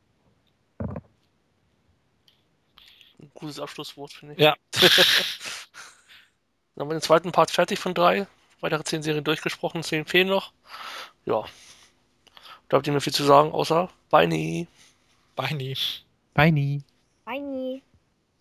Ein gutes Abschlusswort, finde ich. Ja. Dann haben wir den zweiten Part fertig von 3. Weitere 10 Serien durchgesprochen, 10 fehlen noch. Ja. Da habt ihr mir viel zu sagen, außer Bye. Bye nie. Bye nie. Bye.